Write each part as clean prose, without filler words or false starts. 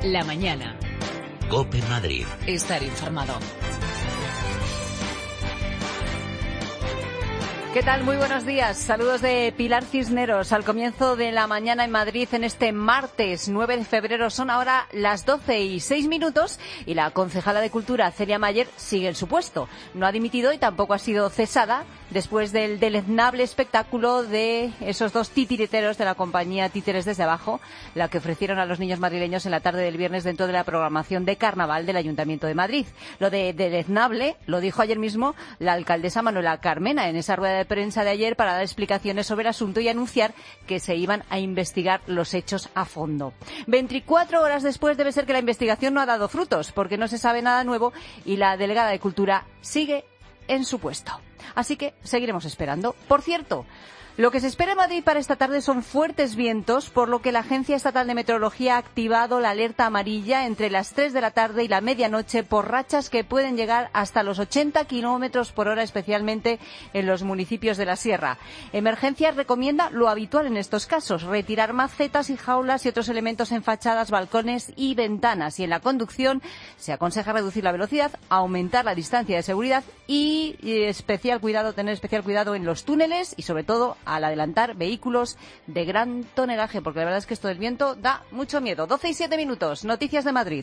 La mañana. COPE Madrid. Estar informado. ¿Qué tal? Muy buenos días. Saludos de Pilar Cisneros. Al comienzo de la mañana en Madrid, en este martes 9 de febrero, son ahora las 12:06 y la concejala de Cultura, Celia Mayer, sigue en su puesto. No ha dimitido y tampoco ha sido cesada después del deleznable espectáculo de esos dos titiriteros de la compañía Títeres desde Abajo, la que ofrecieron a los niños madrileños en la tarde del viernes dentro de la programación de Carnaval del Ayuntamiento de Madrid. Lo de deleznable lo dijo ayer mismo la alcaldesa Manuela Carmena en esa rueda de prensa de ayer para dar explicaciones sobre el asunto y anunciar que se iban a investigar los hechos a fondo. 24 horas después debe ser que la investigación no ha dado frutos porque no se sabe nada nuevo y la delegada de Cultura sigue en su puesto. Así que seguiremos esperando. Por cierto, lo que se espera en Madrid para esta tarde son fuertes vientos, por lo que la Agencia Estatal de Meteorología ha activado la alerta amarilla entre las 3 de la tarde y la medianoche por rachas que pueden llegar hasta los 80 kilómetros por hora, especialmente en los municipios de la Sierra. Emergencias recomienda lo habitual en estos casos, retirar macetas y jaulas y otros elementos en fachadas, balcones y ventanas. Y en la conducción se aconseja reducir la velocidad, aumentar la distancia de seguridad y tener especial cuidado en los túneles y sobre todo al adelantar vehículos de gran tonelaje, porque la verdad es que esto del viento da mucho miedo. 12:07. Noticias de Madrid.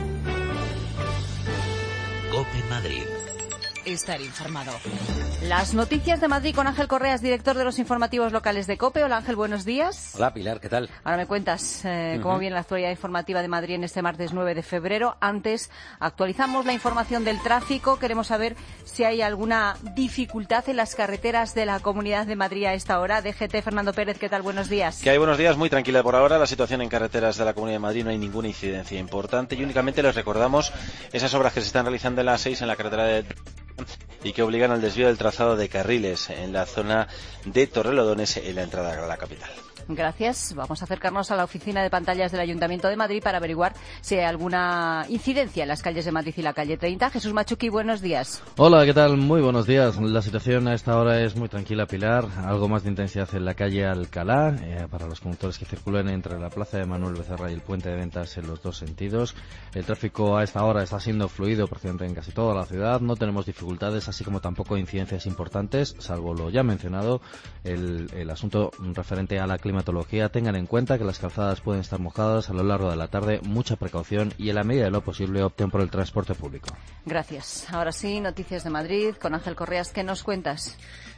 COPE Madrid. Estar informado. Las noticias de Madrid con Ángel Correas, director de los informativos locales de COPE. Hola Ángel, buenos días. Hola Pilar, ¿qué tal? Ahora me cuentas cómo viene la actualidad informativa de Madrid en este martes 9 de febrero. Antes actualizamos la información del tráfico. Queremos saber si hay alguna dificultad en las carreteras de la Comunidad de Madrid a esta hora. DGT, Fernando Pérez, ¿qué tal? Buenos días. Que hay buenos días, muy tranquila por ahora. La situación en carreteras de la Comunidad de Madrid no hay ninguna incidencia importante y únicamente les recordamos esas obras que se están realizando en la A6 en la carretera de y que obligan al desvío del trazado de carriles en la zona de Torrelodones en la entrada a la capital. Gracias. Vamos a acercarnos a la oficina de pantallas del Ayuntamiento de Madrid para averiguar si hay alguna incidencia en las calles de Madrid y la calle 30. Jesús Machuqui, buenos días. Hola, ¿qué tal? Muy buenos días. La situación a esta hora es muy tranquila, Pilar. Algo más de intensidad en la calle Alcalá, para los conductores que circulan entre la plaza de Manuel Becerra y el puente de Ventas en los dos sentidos. El tráfico a esta hora está siendo fluido prácticamente en casi toda la ciudad. No tenemos dificultades, así como tampoco incidencias importantes, salvo lo ya mencionado, el asunto referente a la climatología. Tengan en cuenta que las calzadas pueden estar mojadas a lo largo de la tarde, mucha precaución y en la medida de lo posible opten por el transporte público. Gracias. Ahora sí, noticias de Madrid con Ángel Correas. ¿Qué nos cuentas?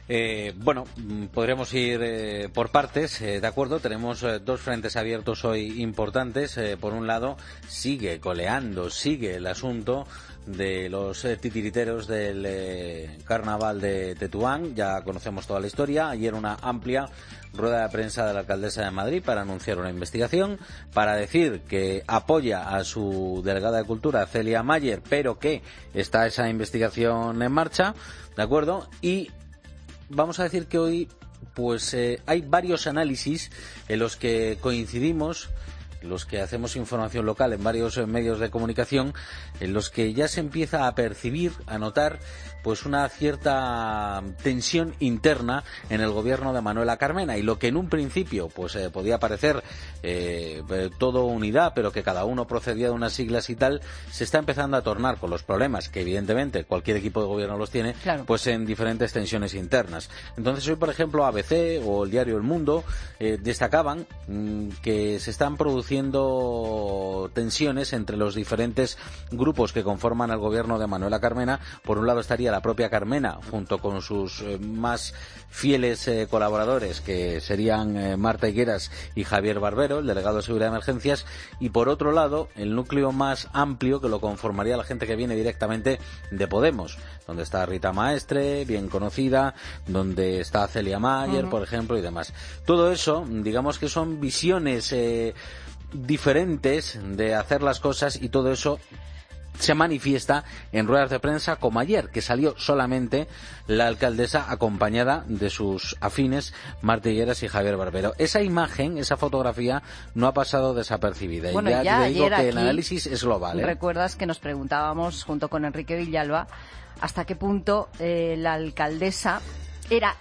Podremos ir por partes, de acuerdo. Tenemos dos frentes abiertos hoy importantes. Por un lado, sigue el asunto de los titiriteros del Carnaval de Tetuán. Ya conocemos toda la historia. Ayer una amplia rueda de prensa de la alcaldesa de Madrid para anunciar una investigación, para decir que apoya a su delegada de Cultura, Celia Mayer, pero que está esa investigación en marcha, ¿de acuerdo? Y vamos a decir que hoy hay varios análisis en los que coincidimos, los que hacemos información local en varios medios de comunicación, en los que ya se empieza a percibir, a notar una cierta tensión interna en el gobierno de Manuela Carmena, y lo que en un principio podía parecer todo unidad, pero que cada uno procedía de unas siglas y tal, se está empezando a tornar, con los problemas que evidentemente cualquier equipo de gobierno los tiene, claro, en diferentes tensiones internas. Entonces hoy, por ejemplo, ABC o el diario El Mundo destacaban que se están produciendo tensiones entre los diferentes grupos que conforman el gobierno de Manuela Carmena. Por un lado estaría la propia Carmena, junto con sus más fieles colaboradores, que serían Marta Higueras y Javier Barbero, el delegado de Seguridad de Emergencias, y por otro lado el núcleo más amplio, que lo conformaría la gente que viene directamente de Podemos, donde está Rita Maestre, bien conocida, donde está Celia Mayer, por ejemplo, y demás. Todo eso, digamos que son visiones diferentes de hacer las cosas, y todo eso se manifiesta en ruedas de prensa como ayer, que salió solamente la alcaldesa acompañada de sus afines Marta Higueras y Javier Barbero. Esa imagen, esa fotografía no ha pasado desapercibida. Bueno, y ya te digo que el aquí, análisis es global. Recuerdas que nos preguntábamos junto con Enrique Villalba hasta qué punto la alcaldesa era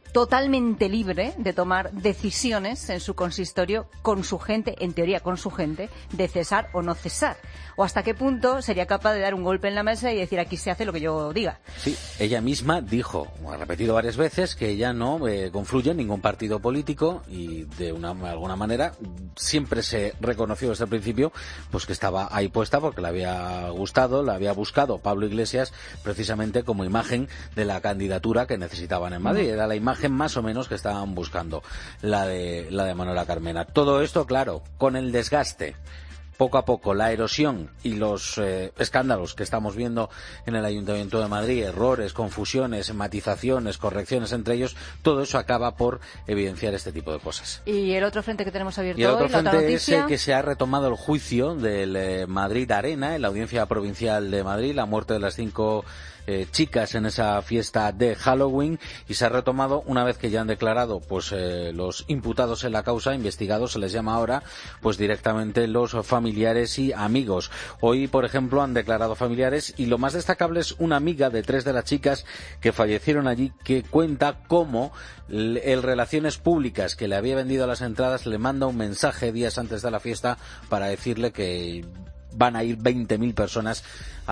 totalmente libre de tomar decisiones en su consistorio con su gente, en teoría con su gente, de cesar o no cesar. O hasta qué punto sería capaz de dar un golpe en la mesa y decir aquí se hace lo que yo diga. Sí, ella misma dijo, ha repetido varias veces, que ella no confluye en ningún partido político y de alguna manera siempre se reconoció desde el principio pues que estaba ahí puesta porque le había gustado, la había buscado Pablo Iglesias precisamente como imagen de la candidatura que necesitaban en Madrid. Era la imagen más o menos que estaban buscando, la de Manuela Carmena. Todo esto, claro, con el desgaste, poco a poco, la erosión y los escándalos que estamos viendo en el Ayuntamiento de Madrid, errores, confusiones, matizaciones, correcciones entre ellos, todo eso acaba por evidenciar este tipo de cosas. Y el otro frente que tenemos abierto hoy, la otra noticia es que se ha retomado el juicio del Madrid Arena en la Audiencia Provincial de Madrid, la muerte de las 5 chicas en esa fiesta de Halloween, y se ha retomado una vez que ya han declarado pues los imputados en la causa, investigados se les llama ahora, pues directamente los familiares y amigos. Hoy, por ejemplo, han declarado familiares y lo más destacable es una amiga de 3 de las chicas que fallecieron allí, que cuenta cómo el Relaciones Públicas que le había vendido las entradas le manda un mensaje días antes de la fiesta para decirle que van a ir 20.000 personas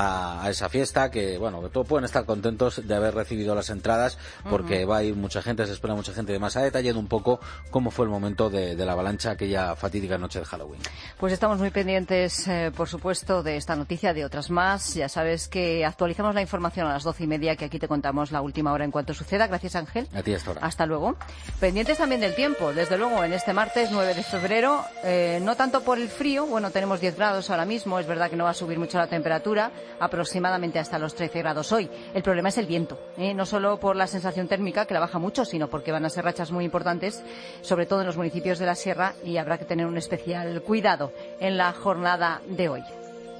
a esa fiesta, que bueno, que todos pueden estar contentos de haber recibido las entradas porque va a ir mucha gente, se espera mucha gente y demás. Ha detallado un poco cómo fue el momento de la avalancha aquella fatídica noche de Halloween. Pues estamos muy pendientes, por supuesto, de esta noticia, de otras más. Ya sabes que actualizamos la información a las 12:30, que aquí te contamos la última hora en cuanto suceda. Gracias, Ángel. A ti hasta ahora. Hasta luego. Pendientes también del tiempo, desde luego, en este martes 9 de febrero, no tanto por el frío, bueno, tenemos 10 grados ahora mismo, es verdad que no va a subir mucho la temperatura, aproximadamente hasta los 13 grados hoy. El problema es el viento, no solo por la sensación térmica, que la baja mucho, sino porque van a ser rachas muy importantes, sobre todo en los municipios de la sierra, y habrá que tener un especial cuidado en la jornada de hoy.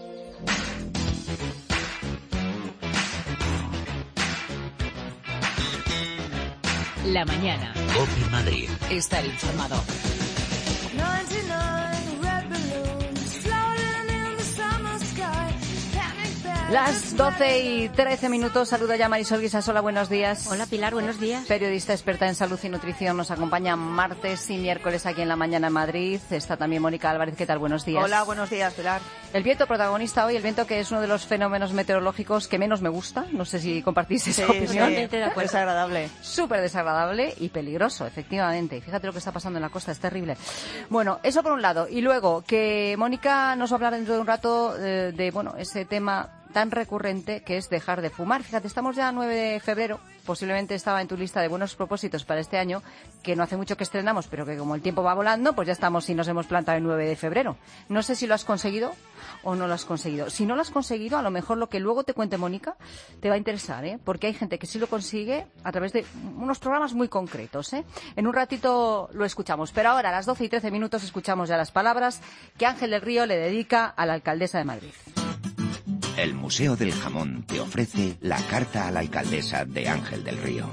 La mañana. COPE Madrid. Estar informado. Las 12:13. Saluda ya Marisol Guisasola, buenos días. Hola Pilar, buenos días. Periodista experta en salud y nutrición, nos acompaña martes y miércoles aquí en La Mañana en Madrid. Está también Mónica Álvarez, ¿qué tal? Buenos días. Hola, buenos días, Pilar. El viento protagonista hoy, el viento que es uno de los fenómenos meteorológicos que menos me gusta. No sé si compartís esa opinión. Sí, de acuerdo. Desagradable. Súper desagradable y peligroso, efectivamente. Fíjate lo que está pasando en la costa, es terrible. Bueno, eso por un lado. Y luego, que Mónica nos va a hablar dentro de un rato de ese tema tan recurrente que es dejar de fumar. Fíjate, estamos ya a 9 de febrero, posiblemente estaba en tu lista de buenos propósitos para este año, que no hace mucho que estrenamos, pero que como el tiempo va volando, pues ya estamos y nos hemos plantado el 9 de febrero. No sé si lo has conseguido o no lo has conseguido. Si no lo has conseguido, a lo mejor lo que luego te cuente Mónica te va a interesar, porque hay gente que sí lo consigue a través de unos programas muy concretos. En un ratito lo escuchamos, pero ahora a las 12:13 escuchamos ya las palabras que Ángel del Río le dedica a la alcaldesa de Madrid. El Museo del Jamón te ofrece la carta a la alcaldesa de Ángel del Río.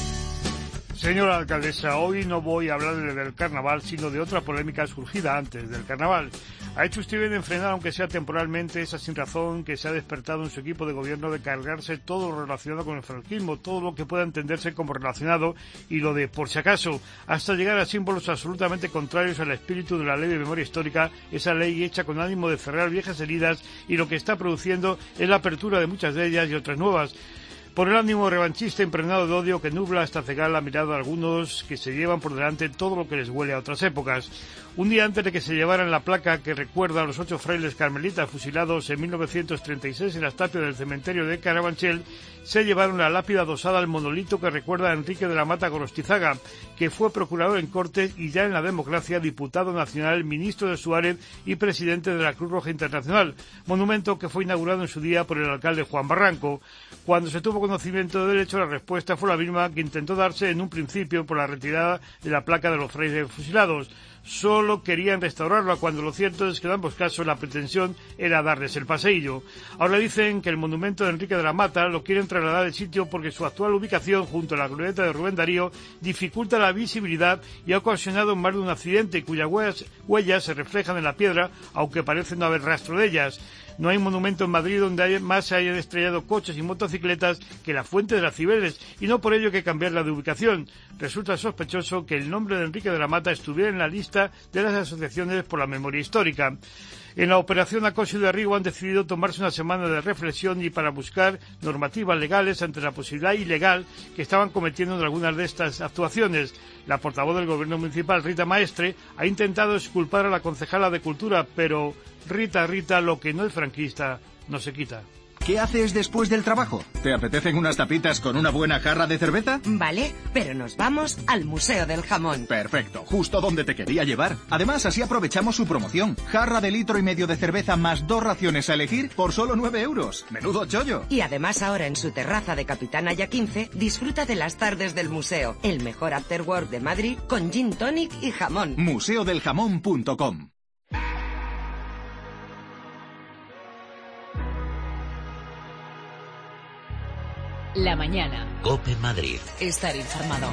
Señora alcaldesa, hoy no voy a hablarle del carnaval, sino de otra polémica surgida antes del carnaval. ¿Ha hecho usted bien en frenar, aunque sea temporalmente, esa sinrazón que se ha despertado en su equipo de gobierno de cargarse todo lo relacionado con el franquismo, todo lo que pueda entenderse como relacionado, y lo de por si acaso, hasta llegar a símbolos absolutamente contrarios al espíritu de la Ley de Memoria Histórica, esa ley hecha con ánimo de cerrar viejas heridas, y lo que está produciendo es la apertura de muchas de ellas y otras nuevas? Por el ánimo revanchista impregnado de odio que nubla hasta cegar la mirada de algunos que se llevan por delante todo lo que les huele a otras épocas. Un día antes de que se llevaran la placa que recuerda a los 8 frailes carmelitas fusilados en 1936 en las tapias del cementerio de Carabanchel, se llevaron la lápida adosada al monolito que recuerda a Enrique de la Mata Gorostizaga, que fue procurador en Cortes y ya en la democracia diputado nacional, ministro de Suárez y presidente de la Cruz Roja Internacional, monumento que fue inaugurado en su día por el alcalde Juan Barranco. Cuando se tuvo conocimiento del hecho, la respuesta fue la misma que intentó darse en un principio por la retirada de la placa de los frailes fusilados. Solo querían restaurarla, cuando lo cierto es que en ambos casos la pretensión era darles el paseillo. Ahora dicen que el monumento de Enrique de la Mata lo quieren trasladar del sitio porque su actual ubicación junto a la glorieta de Rubén Darío dificulta la visibilidad y ha ocasionado más de un accidente cuyas huellas se reflejan en la piedra, aunque parece no haber rastro de ellas. No hay monumento en Madrid donde más se hayan estrellado coches y motocicletas que la Fuente de las Cibeles, y no por ello hay que cambiarla de ubicación. Resulta sospechoso que el nombre de Enrique de la Mata estuviera en la lista de las asociaciones por la memoria histórica. En la operación Acoso de Arrigo han decidido tomarse una semana de reflexión y para buscar normativas legales ante la posibilidad ilegal que estaban cometiendo en algunas de estas actuaciones. La portavoz del Gobierno municipal, Rita Maestre, ha intentado exculpar a la concejala de Cultura, pero Rita, lo que no es franquista no se quita. ¿Qué haces después del trabajo? ¿Te apetecen unas tapitas con una buena jarra de cerveza? Vale, pero nos vamos al Museo del Jamón. Perfecto, justo donde te quería llevar. Además, así aprovechamos su promoción. Jarra de 1,5 litros de cerveza más 2 raciones a elegir por solo 9 euros. ¡Menudo chollo! Y además ahora en su terraza de Capitán Aya 15, disfruta de las tardes del museo. El mejor afterwork de Madrid con gin tonic y jamón. museodeljamón.com. La mañana. COPE Madrid. Estar informado.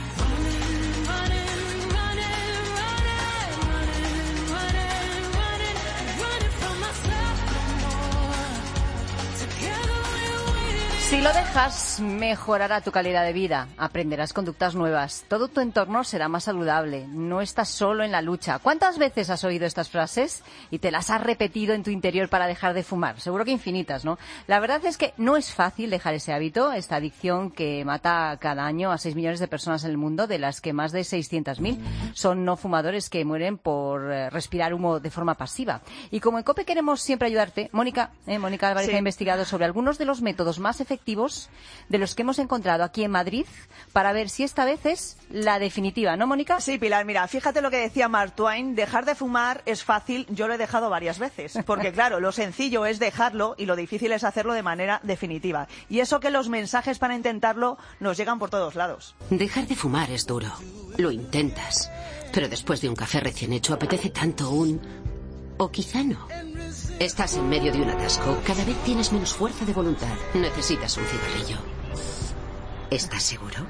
Si lo dejas, mejorará tu calidad de vida, aprenderás conductas nuevas, todo tu entorno será más saludable, no estás solo en la lucha. ¿Cuántas veces has oído estas frases y te las has repetido en tu interior para dejar de fumar? Seguro que infinitas, ¿no? La verdad es que no es fácil dejar ese hábito, esta adicción que mata cada año a 6 millones de personas en el mundo, de las que más de 600.000 son no fumadores que mueren por respirar humo de forma pasiva. Y como en COPE queremos siempre ayudarte, Mónica Álvarez ha investigado sobre algunos de los métodos más efectivos de los que hemos encontrado aquí en Madrid para ver si esta vez es la definitiva, ¿no, Mónica? Sí, Pilar, mira, fíjate lo que decía Mark Twain, dejar de fumar es fácil, yo lo he dejado varias veces, porque claro, lo sencillo es dejarlo y lo difícil es hacerlo de manera definitiva. Y eso que los mensajes para intentarlo nos llegan por todos lados. Dejar de fumar es duro, lo intentas, pero después de un café recién hecho apetece tanto o quizá no. Estás en medio de un atasco, cada vez tienes menos fuerza de voluntad. Necesitas un cigarrillo. ¿Estás seguro?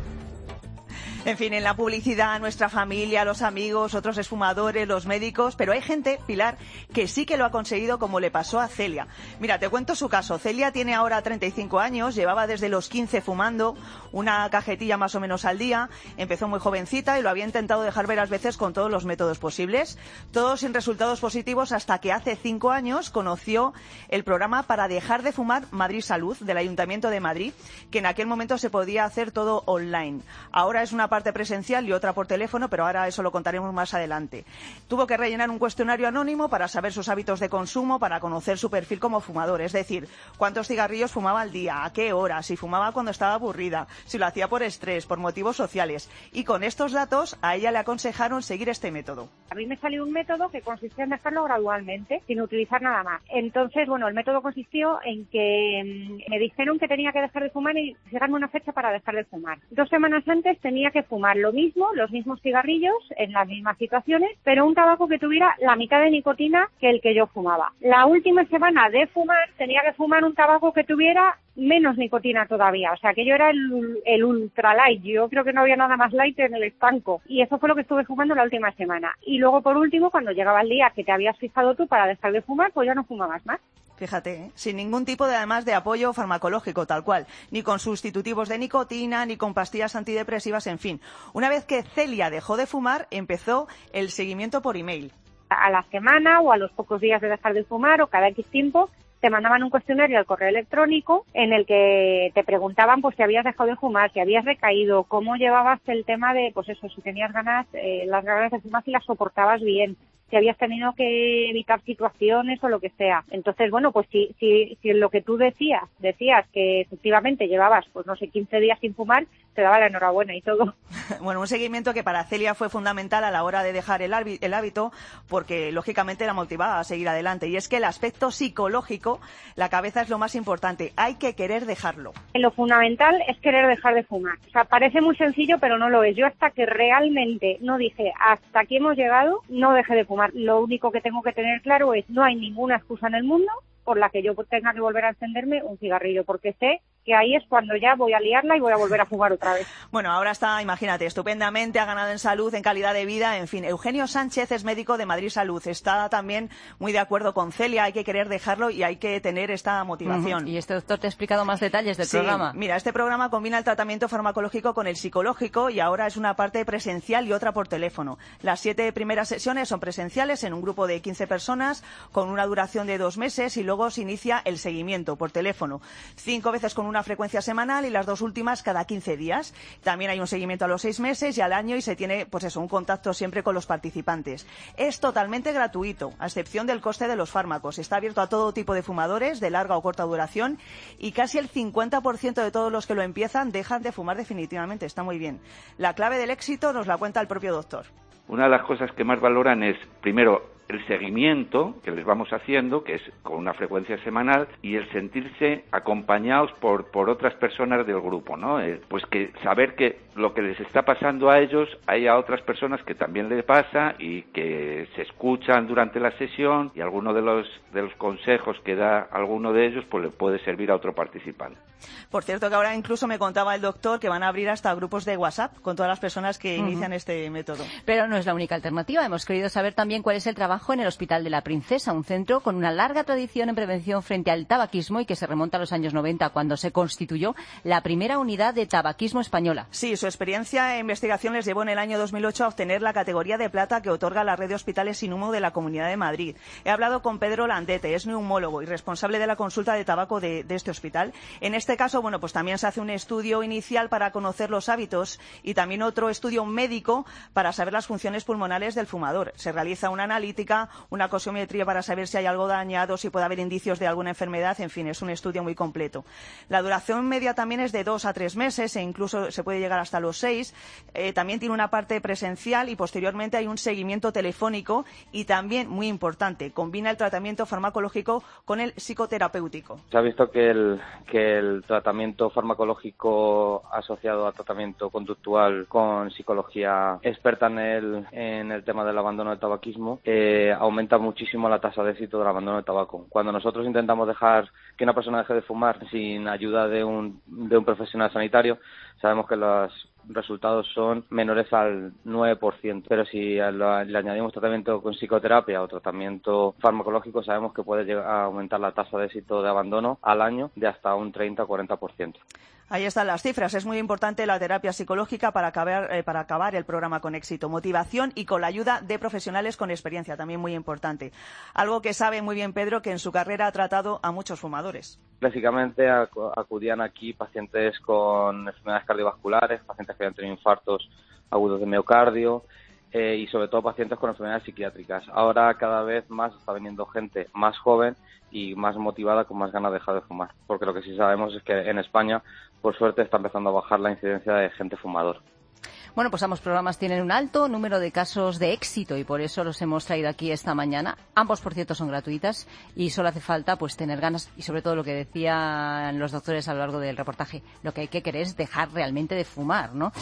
En fin, en la publicidad, nuestra familia, los amigos, otros esfumadores, los médicos, pero hay gente, Pilar, que sí que lo ha conseguido como le pasó a Celia. Mira, te cuento su caso. Celia tiene ahora 35 años, llevaba desde los 15 fumando una cajetilla más o menos al día, empezó muy jovencita y lo había intentado dejar varias veces con todos los métodos posibles, todos sin resultados positivos hasta que hace 5 años conoció el programa para dejar de fumar Madrid Salud del Ayuntamiento de Madrid, que en aquel momento se podía hacer todo online. Ahora es una parte presencial y otra por teléfono, pero ahora eso lo contaremos más adelante. Tuvo que rellenar un cuestionario anónimo para saber sus hábitos de consumo, para conocer su perfil como fumador, es decir, cuántos cigarrillos fumaba al día, a qué hora, si fumaba cuando estaba aburrida, si lo hacía por estrés, por motivos sociales. Y con estos datos a ella le aconsejaron seguir este método. A mí me salió un método que consistía en dejarlo gradualmente, sin utilizar nada más. Entonces, bueno, el método consistió en que me dijeron que tenía que dejar de fumar y fijarme una fecha para dejar de fumar. 2 semanas antes tenía que fumar lo mismo, los mismos cigarrillos, en las mismas situaciones, pero un tabaco que tuviera la mitad de nicotina que el que yo fumaba. La última semana de fumar tenía que fumar un tabaco que tuviera menos nicotina todavía, o sea que yo era el ultra light, yo creo que no había nada más light en el estanco, y eso fue lo que estuve fumando la última semana. Y luego por último, cuando llegaba el día que te habías fijado tú para dejar de fumar, pues ya no fumabas más. Fíjate, sin ningún tipo de, además, de apoyo farmacológico, tal cual, ni con sustitutivos de nicotina, ni con pastillas antidepresivas, en fin. Una vez que Celia dejó de fumar, empezó el seguimiento por email. A la semana o a los pocos días de dejar de fumar o cada X tiempo te mandaban un cuestionario al correo electrónico en el que te preguntaban pues si habías dejado de fumar, si habías recaído, cómo llevabas el tema de, pues eso, si tenías ganas, las ganas de fumar, si las soportabas bien, si habías tenido que evitar situaciones o lo que sea. Entonces, bueno, pues si lo que tú decías que efectivamente llevabas, pues no sé, 15 días sin fumar, te daba la enhorabuena y todo. Bueno, un seguimiento que para Celia fue fundamental a la hora de dejar el hábito, porque lógicamente la motivaba a seguir adelante. Y es que el aspecto psicológico, la cabeza es lo más importante. Hay que querer dejarlo. Lo fundamental es querer dejar de fumar. O sea, parece muy sencillo, pero no lo es. Yo hasta que realmente no dije, hasta aquí hemos llegado, no dejé de fumar. Lo único que tengo que tener claro es, no hay ninguna excusa en el mundo por la que yo tenga que volver a encenderme un cigarrillo, porque sé que ahí es cuando ya voy a liarla y voy a volver a fumar otra vez. Bueno, ahora está, imagínate, estupendamente, ha ganado en salud, en calidad de vida, en fin. Eugenio Sánchez es médico de Madrid Salud, está también muy de acuerdo con Celia, hay que querer dejarlo y hay que tener esta motivación. Y este doctor te ha explicado más detalles del programa. Mira, este programa combina el tratamiento farmacológico con el psicológico y ahora es una parte presencial y otra por teléfono. Las 7 primeras sesiones son presenciales en un grupo de 15 personas con una duración de 2 meses y luego se inicia el seguimiento por teléfono. 5 veces con una frecuencia semanal y las 2 últimas cada 15 días. También hay un seguimiento a los 6 meses y al año y se tiene, pues eso, un contacto siempre con los participantes. Es totalmente gratuito, a excepción del coste de los fármacos. Está abierto a todo tipo de fumadores de larga o corta duración y casi el 50% de todos los que lo empiezan dejan de fumar definitivamente. Está muy bien. La clave del éxito nos la cuenta el propio doctor. Una de las cosas que más valoran es, primero, el seguimiento que les vamos haciendo, que es con una frecuencia semanal, y el sentirse acompañados por otras personas del grupo, ¿no? Pues que saber que lo que les está pasando a ellos, hay a otras personas que también les pasa y que se escuchan durante la sesión y alguno de los consejos que da alguno de ellos pues le puede servir a otro participante. Por cierto, que ahora incluso me contaba el doctor que van a abrir hasta grupos de WhatsApp con todas las personas que inician este método. Pero no es la única alternativa. Hemos querido saber también cuál es el trabajo en el Hospital de la Princesa, un centro con una larga tradición en prevención frente al tabaquismo y que se remonta a los años 90, cuando se constituyó la primera unidad de tabaquismo española. Sí, su experiencia e investigación les llevó en el año 2008 a obtener la categoría de plata que otorga la red de hospitales sin humo de la Comunidad de Madrid. He hablado con Pedro Landete, es neumólogo y responsable de la consulta de tabaco de este hospital. En este caso, bueno, pues también se hace un estudio inicial para conocer los hábitos y también otro estudio médico para saber las funciones pulmonares del fumador. Se realiza una analítica, una cosiometría para saber si hay algo dañado, si puede haber indicios de alguna enfermedad, en fin, es un estudio muy completo. La duración media también es de 2 a 3 meses e incluso se puede llegar hasta los 6. También tiene una parte presencial y posteriormente hay un seguimiento telefónico y también, muy importante, combina el tratamiento farmacológico con el psicoterapéutico. Se ha visto que el tratamiento farmacológico asociado a tratamiento conductual con psicología experta en el tema del abandono del tabaquismo aumenta muchísimo la tasa de éxito del abandono del tabaco. Cuando nosotros intentamos dejar que una persona deje de fumar sin ayuda de un profesional sanitario, sabemos que los resultados son menores al 9%, pero si le añadimos tratamiento con psicoterapia o tratamiento farmacológico, sabemos que puede llegar a aumentar la tasa de éxito de abandono al año de hasta un 30 o 40%. Ahí están las cifras. Es muy importante la terapia psicológica para acabar el programa con éxito. Motivación y con la ayuda de profesionales con experiencia, también muy importante. Algo que sabe muy bien Pedro, que en su carrera ha tratado a muchos fumadores. Básicamente acudían aquí pacientes con enfermedades cardiovasculares, pacientes que habían tenido infartos agudos de miocardio y sobre todo pacientes con enfermedades psiquiátricas. Ahora cada vez más está viniendo gente más joven y más motivada, con más ganas de dejar de fumar. Porque lo que sí sabemos es que en España, por suerte, está empezando a bajar la incidencia de gente fumador. Bueno, pues ambos programas tienen un alto número de casos de éxito y por eso los hemos traído aquí esta mañana. Ambos, por cierto, son gratuitas y solo hace falta pues tener ganas y sobre todo lo que decían los doctores a lo largo del reportaje, lo que hay que querer es dejar realmente de fumar, ¿no?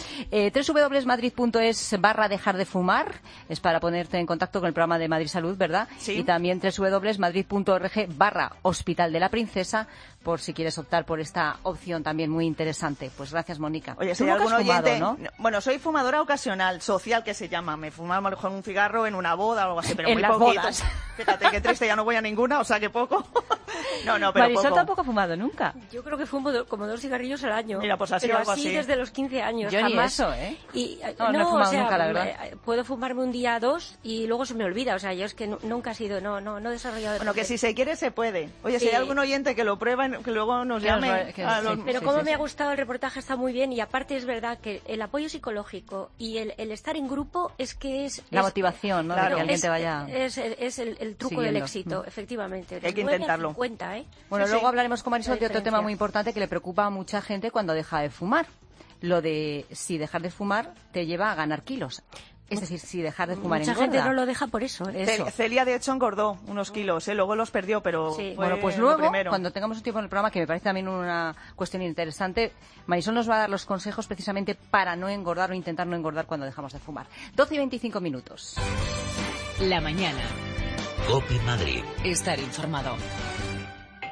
www.madrid.es/dejar de fumar es para ponerte en contacto con el programa de Madrid Salud, ¿verdad? Sí. Y también www.madrid.org/Hospital de la Princesa por si quieres optar por esta opción también muy interesante. Pues gracias, Mónica. Oye, si hay algún oyente, ¿no? Bueno, soy fumadora ocasional, social, que se llama. Me fumaba a lo mejor un cigarro en una boda o algo así, pero en muy las poquito. Bodas. Fíjate qué triste, ya no voy a ninguna, o sea que poco. No, pero Marisol poco. tampoco ha fumado nunca. Yo creo que fumo como 2 cigarrillos al año. Mira, pues así pero algo así así desde los 15 años. Yo jamás. ni eso, ¿eh? Y, no he fumado nunca, la verdad. Puedo fumarme un día 2 y luego se me olvida. O sea, yo es que nunca he sido, no he desarrollado... Bueno, que si se quiere se puede. Oye, Sí. si hay algún oyente que lo prueba, que luego nos llame. Pero como me ha gustado el reportaje, está muy bien, y aparte es verdad que el apoyo psicológico y el estar en grupo es la motivación, ¿no? Claro. De que alguien te vaya es el truco siguiendo. del éxito, efectivamente. Hay que intentarlo. 50, ¿eh? Bueno, Sí, luego sí. hablaremos con Marisol de otro diferencia. tema muy importante que le preocupa a mucha gente cuando deja de fumar. Lo de si dejar de fumar te lleva a ganar kilos. Es decir, si dejar de fumar Mucha engorda. gente no lo deja por eso. Eso. Celia, de hecho, engordó unos kilos, luego los perdió, pero Sí. fue Bueno, pues lo luego, primero. cuando tengamos un tiempo en el programa, que me parece también una cuestión interesante, Marisol nos va a dar los consejos precisamente para no engordar o intentar no engordar cuando dejamos de fumar. 12 y 25 minutos. La mañana. COPE Madrid. Estar informado.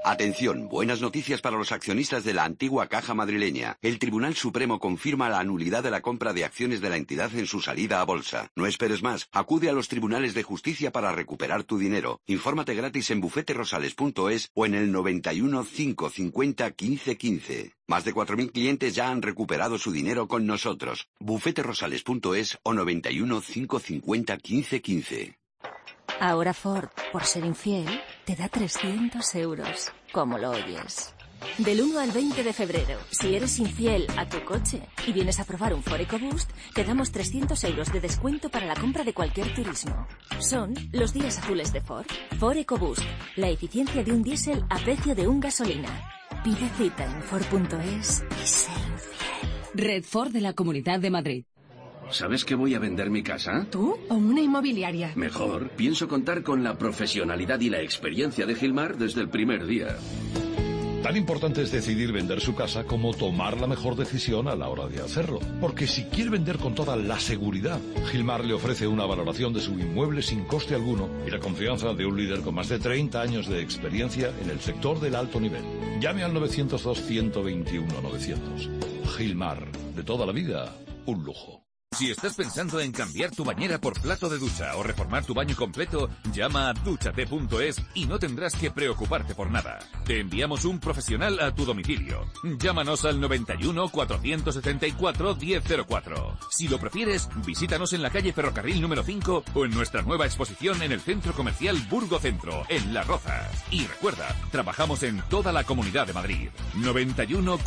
Atención, buenas noticias para los accionistas de la antigua Caja Madrileña. El Tribunal Supremo confirma la nulidad de la compra de acciones de la entidad en su salida a bolsa. No esperes más, acude a los tribunales de justicia para recuperar tu dinero. Infórmate gratis en bufeterosales.es o en el 91 550 15 15. Más de 4.000 clientes ya han recuperado su dinero con nosotros. bufeterosales.es o 91 550 15 15. Ahora Ford, por ser infiel, te da 300 euros. ¿Cómo lo oyes? Del 1 al 20 de febrero, si eres infiel a tu coche y vienes a probar un Ford EcoBoost, te damos 300 euros de descuento para la compra de cualquier turismo. Son los días azules de Ford. Ford EcoBoost, la eficiencia de un diésel a precio de un gasolina. Pide cita en Ford.es y sé infiel. Red Ford de la Comunidad de Madrid. ¿Sabes que voy a vender mi casa? ¿Tú o una inmobiliaria? Mejor. Pienso contar con la profesionalidad y la experiencia de Gilmar desde el primer día. Tan importante es decidir vender su casa como tomar la mejor decisión a la hora de hacerlo. Porque si quiere vender con toda la seguridad, Gilmar le ofrece una valoración de su inmueble sin coste alguno y la confianza de un líder con más de 30 años de experiencia en el sector del alto nivel. Llame al 902-121-900. Gilmar, de toda la vida, un lujo. Si estás pensando en cambiar tu bañera por plato de ducha o reformar tu baño completo, llama a dúchate.es y no tendrás que preocuparte por nada. Te enviamos un profesional a tu domicilio. Llámanos al 91 474 1004. Si lo prefieres, visítanos en la calle Ferrocarril número 5 o en nuestra nueva exposición en el Centro Comercial Burgo Centro, en Las Rozas. Y recuerda, trabajamos en toda la Comunidad de Madrid. 91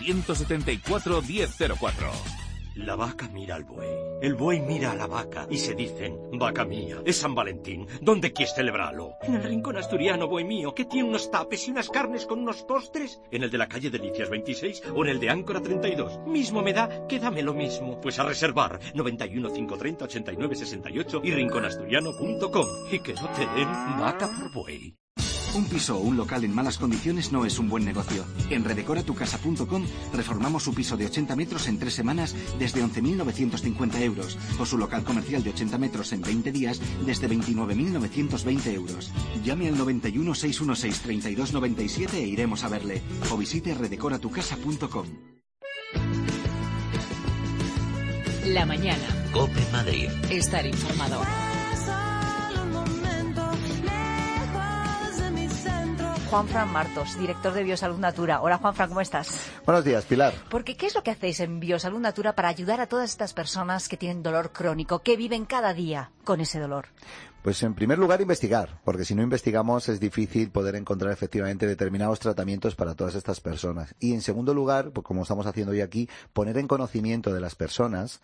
474 1004. La vaca mira al buey, el buey mira a la vaca y se dicen, vaca mía, es San Valentín, ¿dónde quieres celebrarlo? En el rincón asturiano, buey mío, que tiene unos tapes y unas carnes con unos postres, en el de la calle Delicias 26 o en el de Áncora 32. Mismo me da, que dame lo mismo. Pues a reservar, 91 530 89 68 y rinconasturiano.com. Y que no te den vaca por buey. Un piso o un local en malas condiciones no es un buen negocio. En redecoratucasa.com reformamos su piso de 80 metros en 3 semanas desde 11.950 euros o su local comercial de 80 metros en 20 días desde 29.920 euros. Llame al 91 616 3297 e iremos a verle. O visite redecoratucasa.com. La mañana. COPE Madrid. Estar informado. Juanfran Martos, director de Biosalud Natura. Hola, Juanfran, ¿cómo estás? Buenos días, Pilar. Porque, ¿qué es lo que hacéis en Biosalud Natura para ayudar a todas estas personas que tienen dolor crónico, que viven cada día con ese dolor? Pues en primer lugar investigar, porque si no investigamos es difícil poder encontrar efectivamente determinados tratamientos para todas estas personas. Y en segundo lugar, pues como estamos haciendo hoy aquí, poner en conocimiento de las personas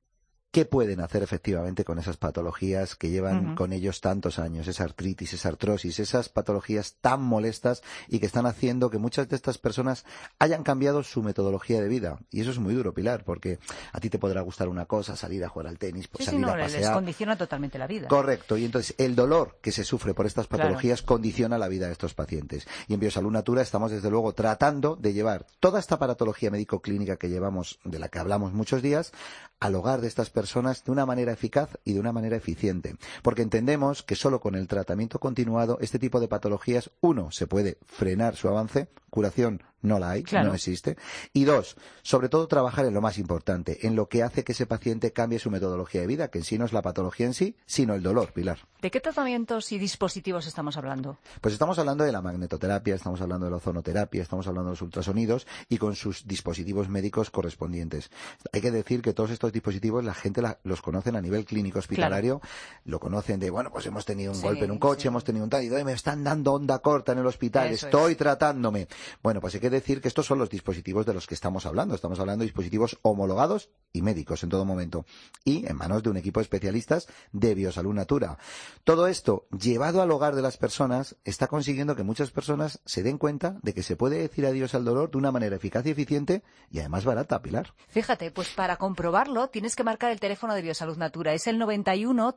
qué pueden hacer efectivamente con esas patologías que llevan con ellos tantos años, esa artritis, esa artrosis, esas patologías tan molestas y que están haciendo que muchas de estas personas hayan cambiado su metodología de vida. Y eso es muy duro, Pilar, porque a ti te podrá gustar una cosa, salir a jugar al tenis, pues salir a pasear. Les condiciona totalmente la vida. Correcto, y entonces el dolor que se sufre por estas patologías condiciona la vida de estos pacientes. Y en Biosalud Natura estamos desde luego tratando de llevar toda esta aparatología médico-clínica que llevamos, de la que hablamos muchos días, al hogar de estas personas de una manera eficaz y de una manera eficiente. Porque entendemos que solo con el tratamiento continuado este tipo de patologías, uno, se puede frenar su avance, curación no la hay, no existe. Y dos, sobre todo trabajar en lo más importante, en lo que hace que ese paciente cambie su metodología de vida, que en sí no es la patología en sí, sino el dolor, Pilar. ¿De qué tratamientos y dispositivos estamos hablando? Pues estamos hablando de la magnetoterapia, estamos hablando de la ozonoterapia, estamos hablando de los ultrasonidos y con sus dispositivos médicos correspondientes. Hay que decir que todos estos dispositivos la gente los conocen a nivel clínico hospitalario, lo conocen de, bueno, pues hemos tenido un golpe en un coche, hemos tenido un tal, y me están dando onda corta en el hospital, estoy tratándome. Bueno, pues hay que decir que estos son los dispositivos de los que estamos hablando de dispositivos homologados y médicos en todo momento y en manos de un equipo de especialistas de Biosalud Natura. Todo esto, llevado al hogar de las personas, está consiguiendo que muchas personas se den cuenta de que se puede decir adiós al dolor de una manera eficaz y eficiente y además barata, Pilar. Fíjate, pues para comprobarlo tienes que marcar el teléfono de Biosalud Natura. Es el 91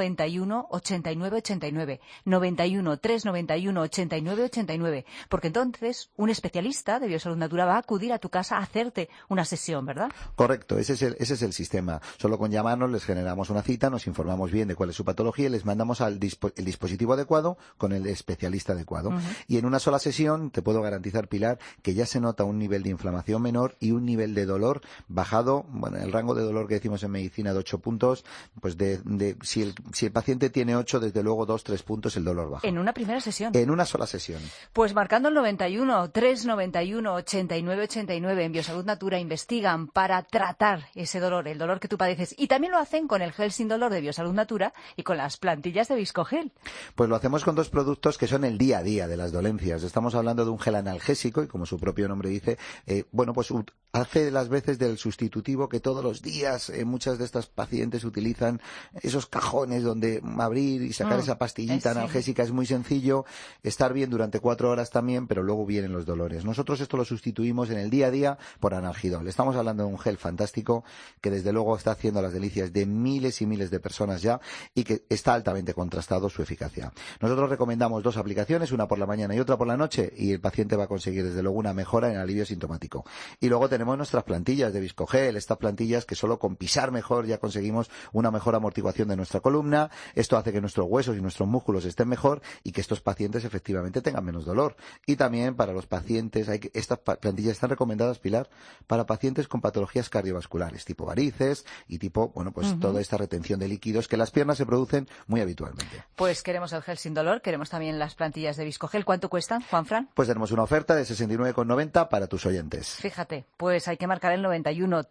391 89 89. 91 391 89 89. Porque entonces un especialista de Biosalud Natura va a acudir a tu casa a hacerte una sesión, ¿verdad? Correcto, ese es el sistema. Solo con llamarnos les generamos una cita, nos informamos bien de cuál es su patología y les mandamos el dispositivo adecuado con el especialista adecuado. Y en una sola sesión te puedo garantizar, Pilar, que ya se nota un nivel de inflamación menor y un nivel de dolor bajado, bueno, el rango de dolor que decimos en medicina de 8 puntos, pues si el paciente tiene 8, desde luego 2-3 puntos el dolor baja. En una primera sesión. En una sola sesión. Pues marcando el 91 391 89 89 en Biosalud Natura investigan para tratar ese dolor, el dolor que tú padeces. Y también lo hacen con el gel sin dolor de Biosalud Natura y con las plantillas de Viscogel. Pues lo hacemos con dos productos que son el día a día de las dolencias. Estamos hablando de un gel analgésico y, como su propio nombre dice, pues hace las veces del sustitutivo que todos los días muchas de estas pacientes utilizan, esos cajones donde abrir y sacar esa pastillita analgésica. Es muy sencillo, estar bien durante 4 horas también, pero luego vienen los dolores. Nosotros esto lo sustituimos en el día a día por Analgidol. Estamos hablando de un gel fantástico que desde luego está haciendo las delicias de miles y miles de personas ya y que está altamente contrastado su eficacia. Nosotros recomendamos 2 aplicaciones, una por la mañana y otra por la noche, y el paciente va a conseguir desde luego una mejora en alivio sintomático. Y luego tenemos nuestras plantillas de Viscogel, estas plantillas que solo con pisar mejor ya conseguimos una mejor amortiguación de nuestra columna. Esto hace que nuestros huesos y nuestros músculos estén mejor y que estos pacientes efectivamente tengan menos dolor. Y también para los pacientes, estas plantillas están recomendadas, Pilar, para pacientes con patologías cardiovasculares, tipo varices y tipo, toda esta retención de líquidos que las piernas se producen muy habitualmente. Pues queremos el gel sin dolor, queremos también las plantillas de Viscogel. ¿Cuánto cuestan, Juanfran? Pues tenemos una oferta de 69,90 para tus oyentes. Fíjate, pues hay que marcar el 91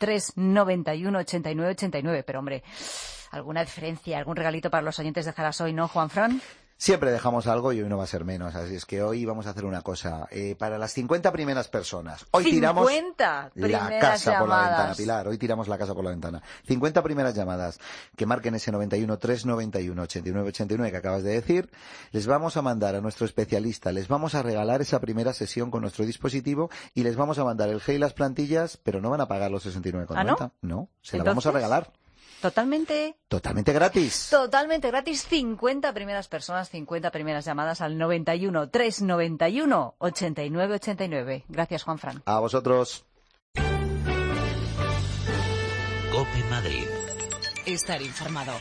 391 89 89, pero hombre, alguna diferencia, algún regalito para los oyentes dejarás hoy, ¿no, Juanfran? Siempre dejamos algo y hoy no va a ser menos, así es que hoy vamos a hacer una cosa. Para las 50 primeras personas, hoy tiramos la casa por la ventana, Pilar, hoy tiramos la casa por la ventana. 50 primeras llamadas que marquen ese 91 391 89 89 que acabas de decir, les vamos a mandar a nuestro especialista, les vamos a regalar esa primera sesión con nuestro dispositivo y les vamos a mandar el gel y las plantillas, pero no van a pagar los 69,90. ¿Ah, no? No, se la vamos a regalar. Totalmente gratis. Totalmente gratis. 50 primeras personas, 50 primeras llamadas al 91 391 89 89. Gracias, Juanfran. A vosotros. COPE Madrid. Estar informado.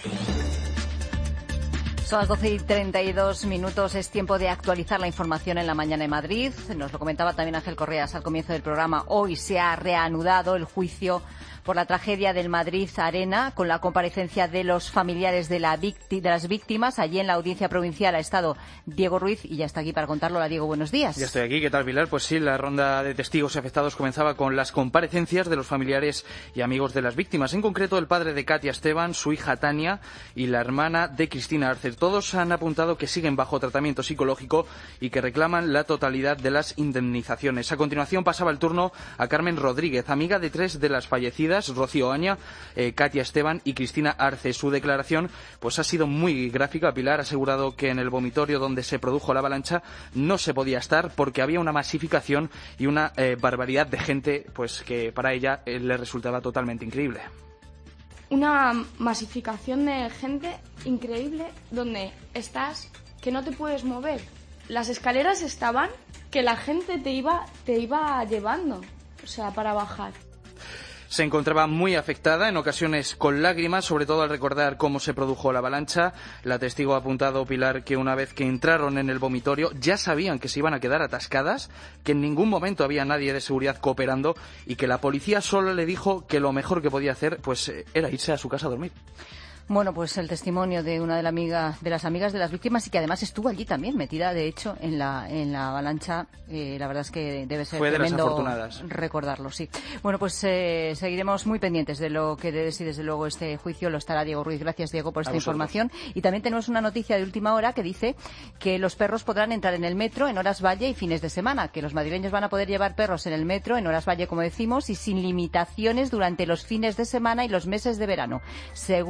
Son las 12:32. Es tiempo de actualizar la información en la mañana en Madrid. Nos lo comentaba también Ángel Correas al comienzo del programa. Hoy se ha reanudado el juicio por la tragedia del Madrid Arena, con la comparecencia de los familiares de las víctimas. Allí en la Audiencia Provincial ha estado Diego Ruiz y ya está aquí para contarlo. Hola, Diego, buenos días. Ya estoy aquí. ¿Qué tal, Pilar? Pues sí, la ronda de testigos afectados comenzaba con las comparecencias de los familiares y amigos de las víctimas. En concreto, el padre de Katia Esteban, su hija Tania y la hermana de Cristina Arce. Todos han apuntado que siguen bajo tratamiento psicológico y que reclaman la totalidad de las indemnizaciones. A continuación pasaba el turno a Carmen Rodríguez, amiga de 3 de las fallecidas, Rocío Aña, Katia Esteban y Cristina Arce. Su declaración pues ha sido muy gráfica. Pilar ha asegurado que en el vomitorio donde se produjo la avalancha no se podía estar porque había una masificación y una barbaridad de gente pues que para ella le resultaba totalmente increíble. Una masificación de gente increíble donde estás que no te puedes mover. Las escaleras estaban que la gente te iba llevando, o sea, para bajar. Se encontraba muy afectada, en ocasiones con lágrimas, sobre todo al recordar cómo se produjo la avalancha. La testigo ha apuntado, Pilar, que una vez que entraron en el vomitorio ya sabían que se iban a quedar atascadas, que en ningún momento había nadie de seguridad cooperando y que la policía solo le dijo que lo mejor que podía hacer pues era irse a su casa a dormir. Bueno, pues el testimonio de una de las amigas de las víctimas y que además estuvo allí también, metida de hecho en la avalancha. La verdad es que debe ser tremendo recordarlo, sí. Bueno, pues seguiremos muy pendientes de lo que debe ser desde luego este juicio. Lo estará Diego Ruiz. Gracias, Diego, por esta información. Y también tenemos una noticia de última hora que dice que los perros podrán entrar en el metro en horas valle y fines de semana, que los madrileños van a poder llevar perros en el metro en horas valle, como decimos, y sin limitaciones durante los fines de semana y los meses de verano. Según ha informado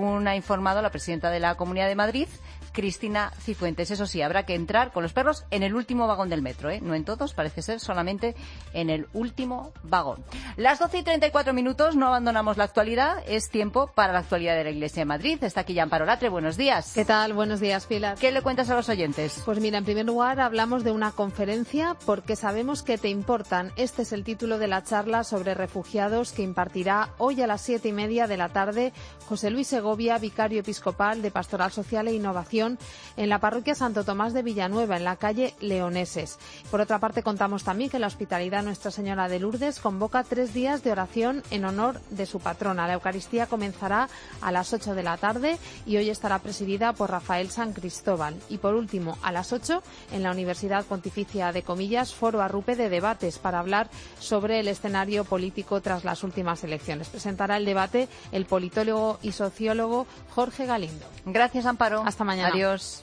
informado la presidenta de la Comunidad de Madrid, Cristina Cifuentes. Eso sí, habrá que entrar con los perros en el último vagón del metro, ¿eh? No en todos, parece ser, solamente en el último vagón. Las 12:34, no abandonamos la actualidad, es tiempo para la actualidad de la Iglesia de Madrid. Está aquí Amparo Latre, buenos días. ¿Qué tal? Buenos días, Pilar. ¿Qué le cuentas a los oyentes? Pues mira, en primer lugar hablamos de una conferencia porque sabemos que te importan. Este es el título de la charla sobre refugiados que impartirá hoy a las 7:30 de la tarde José Luis Segovia, vicario episcopal de Pastoral Social e Innovación en la parroquia Santo Tomás de Villanueva, en la calle Leoneses. Por otra parte, contamos también que la Hospitalidad Nuestra Señora de Lourdes convoca 3 días de oración en honor de su patrona. La Eucaristía comenzará a las 8 de la tarde y hoy estará presidida por Rafael San Cristóbal. Y por último, a las 8, en la Universidad Pontificia de Comillas, foro arrupe de debates para hablar sobre el escenario político tras las últimas elecciones. Presentará el debate el politólogo y sociólogo Jorge Galindo. Gracias, Amparo. Hasta mañana. Adiós.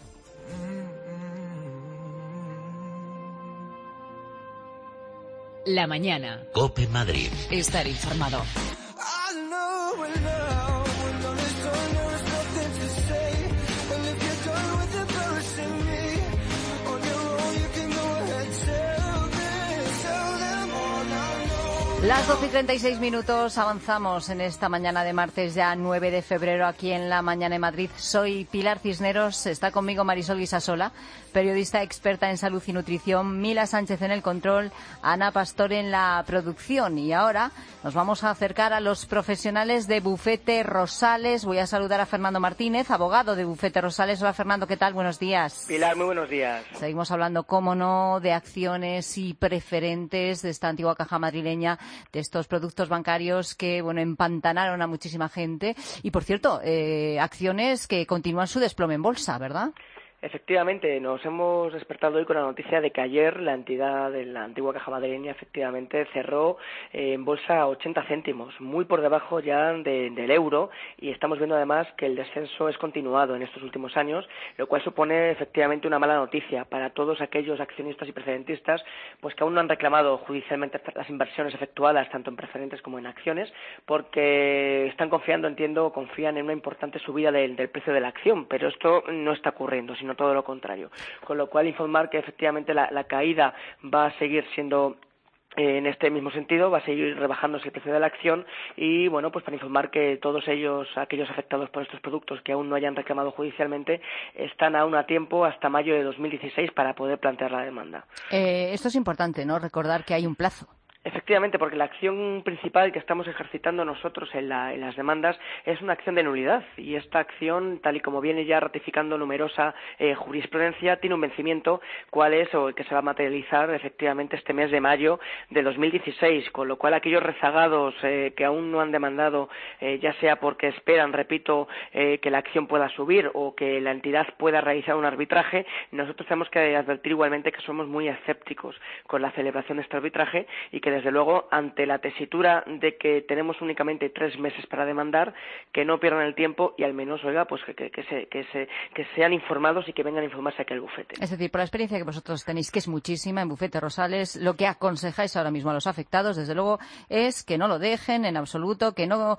La mañana. COPE Madrid. Estar informado. Las 12:36, avanzamos en esta mañana de martes, ya 9 de febrero, aquí en La Mañana de Madrid. Soy Pilar Cisneros, está conmigo Marisol Guisasola, periodista experta en salud y nutrición, Mila Sánchez en el control, Ana Pastor en la producción. Y ahora nos vamos a acercar a los profesionales de Bufete Rosales. Voy a saludar a Fernando Martínez, abogado de Bufete Rosales. Hola, Fernando, ¿qué tal? Buenos días. Pilar, muy buenos días. Seguimos hablando, cómo no, de acciones y preferentes de esta antigua caja madrileña, de estos productos bancarios que, bueno, empantanaron a muchísima gente. Y, por cierto, acciones que continúan su desplome en bolsa, ¿verdad? Efectivamente, nos hemos despertado hoy con la noticia de que ayer la entidad de la antigua caja madrileña efectivamente cerró en bolsa a 80 céntimos, muy por debajo ya del euro, y estamos viendo además que el descenso es continuado en estos últimos años, lo cual supone efectivamente una mala noticia para todos aquellos accionistas y preferentistas pues que aún no han reclamado judicialmente las inversiones efectuadas tanto en preferentes como en acciones, porque están confiando, confían en una importante subida del precio de la acción, pero esto no está ocurriendo, sino todo lo contrario. Con lo cual, informar que efectivamente la caída va a seguir siendo en este mismo sentido, va a seguir rebajándose el precio de la acción y, bueno, pues para informar que todos aquellos afectados por estos productos que aún no hayan reclamado judicialmente, están aún a tiempo hasta mayo de 2016 para poder plantear la demanda. Esto es importante, ¿no? Recordar que hay un plazo. Efectivamente, porque la acción principal que estamos ejercitando nosotros en las demandas es una acción de nulidad, y esta acción, tal y como viene ya ratificando numerosa jurisprudencia, tiene un vencimiento, cuál es, o que se va a materializar efectivamente este mes de mayo de 2016, con lo cual aquellos rezagados que aún no han demandado, ya sea porque esperan, repito, que la acción pueda subir o que la entidad pueda realizar un arbitraje, nosotros tenemos que advertir igualmente que somos muy escépticos con la celebración de este arbitraje y que desde luego, ante la tesitura de que tenemos únicamente 3 meses para demandar, que no pierdan el tiempo y al menos, pues que sean informados y que vengan a informarse aquí al bufete. Es decir, por la experiencia que vosotros tenéis, que es muchísima en Bufete Rosales, lo que aconsejáis ahora mismo a los afectados, desde luego, es que no lo dejen en absoluto, que no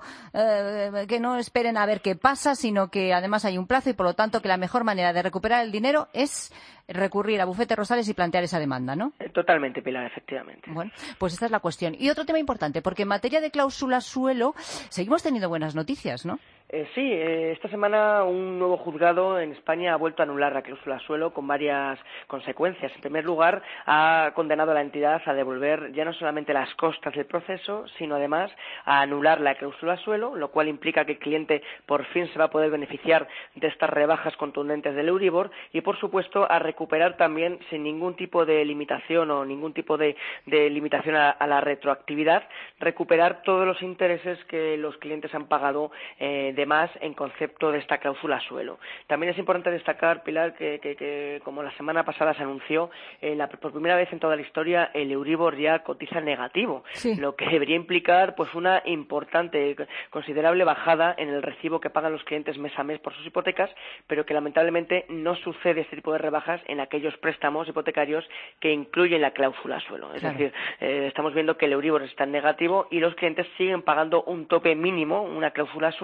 esperen a ver qué pasa, sino que además hay un plazo y, por lo tanto, que la mejor manera de recuperar el dinero es recurrir a Bufete Rosales y plantear esa demanda, ¿no? Totalmente, Pilar, efectivamente. Bueno, pues esta es la cuestión. Y otro tema importante, porque en materia de cláusula suelo seguimos teniendo buenas noticias, ¿no? Sí, esta semana un nuevo juzgado en España ha vuelto a anular la cláusula suelo con varias consecuencias. En primer lugar, ha condenado a la entidad a devolver ya no solamente las costas del proceso, sino además a anular la cláusula suelo, lo cual implica que el cliente por fin se va a poder beneficiar de estas rebajas contundentes del Euribor y, por supuesto, a recuperar también sin ningún tipo de limitación o ningún tipo de limitación a la retroactividad, recuperar todos los intereses que los clientes han pagado de más en concepto de esta cláusula suelo. También es importante destacar, Pilar, que como la semana pasada se anunció, por primera vez en toda la historia el Euribor ya cotiza negativo, sí, lo que debería implicar pues una importante, considerable bajada en el recibo que pagan los clientes mes a mes por sus hipotecas, pero que lamentablemente no sucede este tipo de rebajas en aquellos préstamos hipotecarios que incluyen la cláusula suelo. Es decir, estamos viendo que el Euribor está en negativo y los clientes siguen pagando un tope mínimo, una cláusula suelo,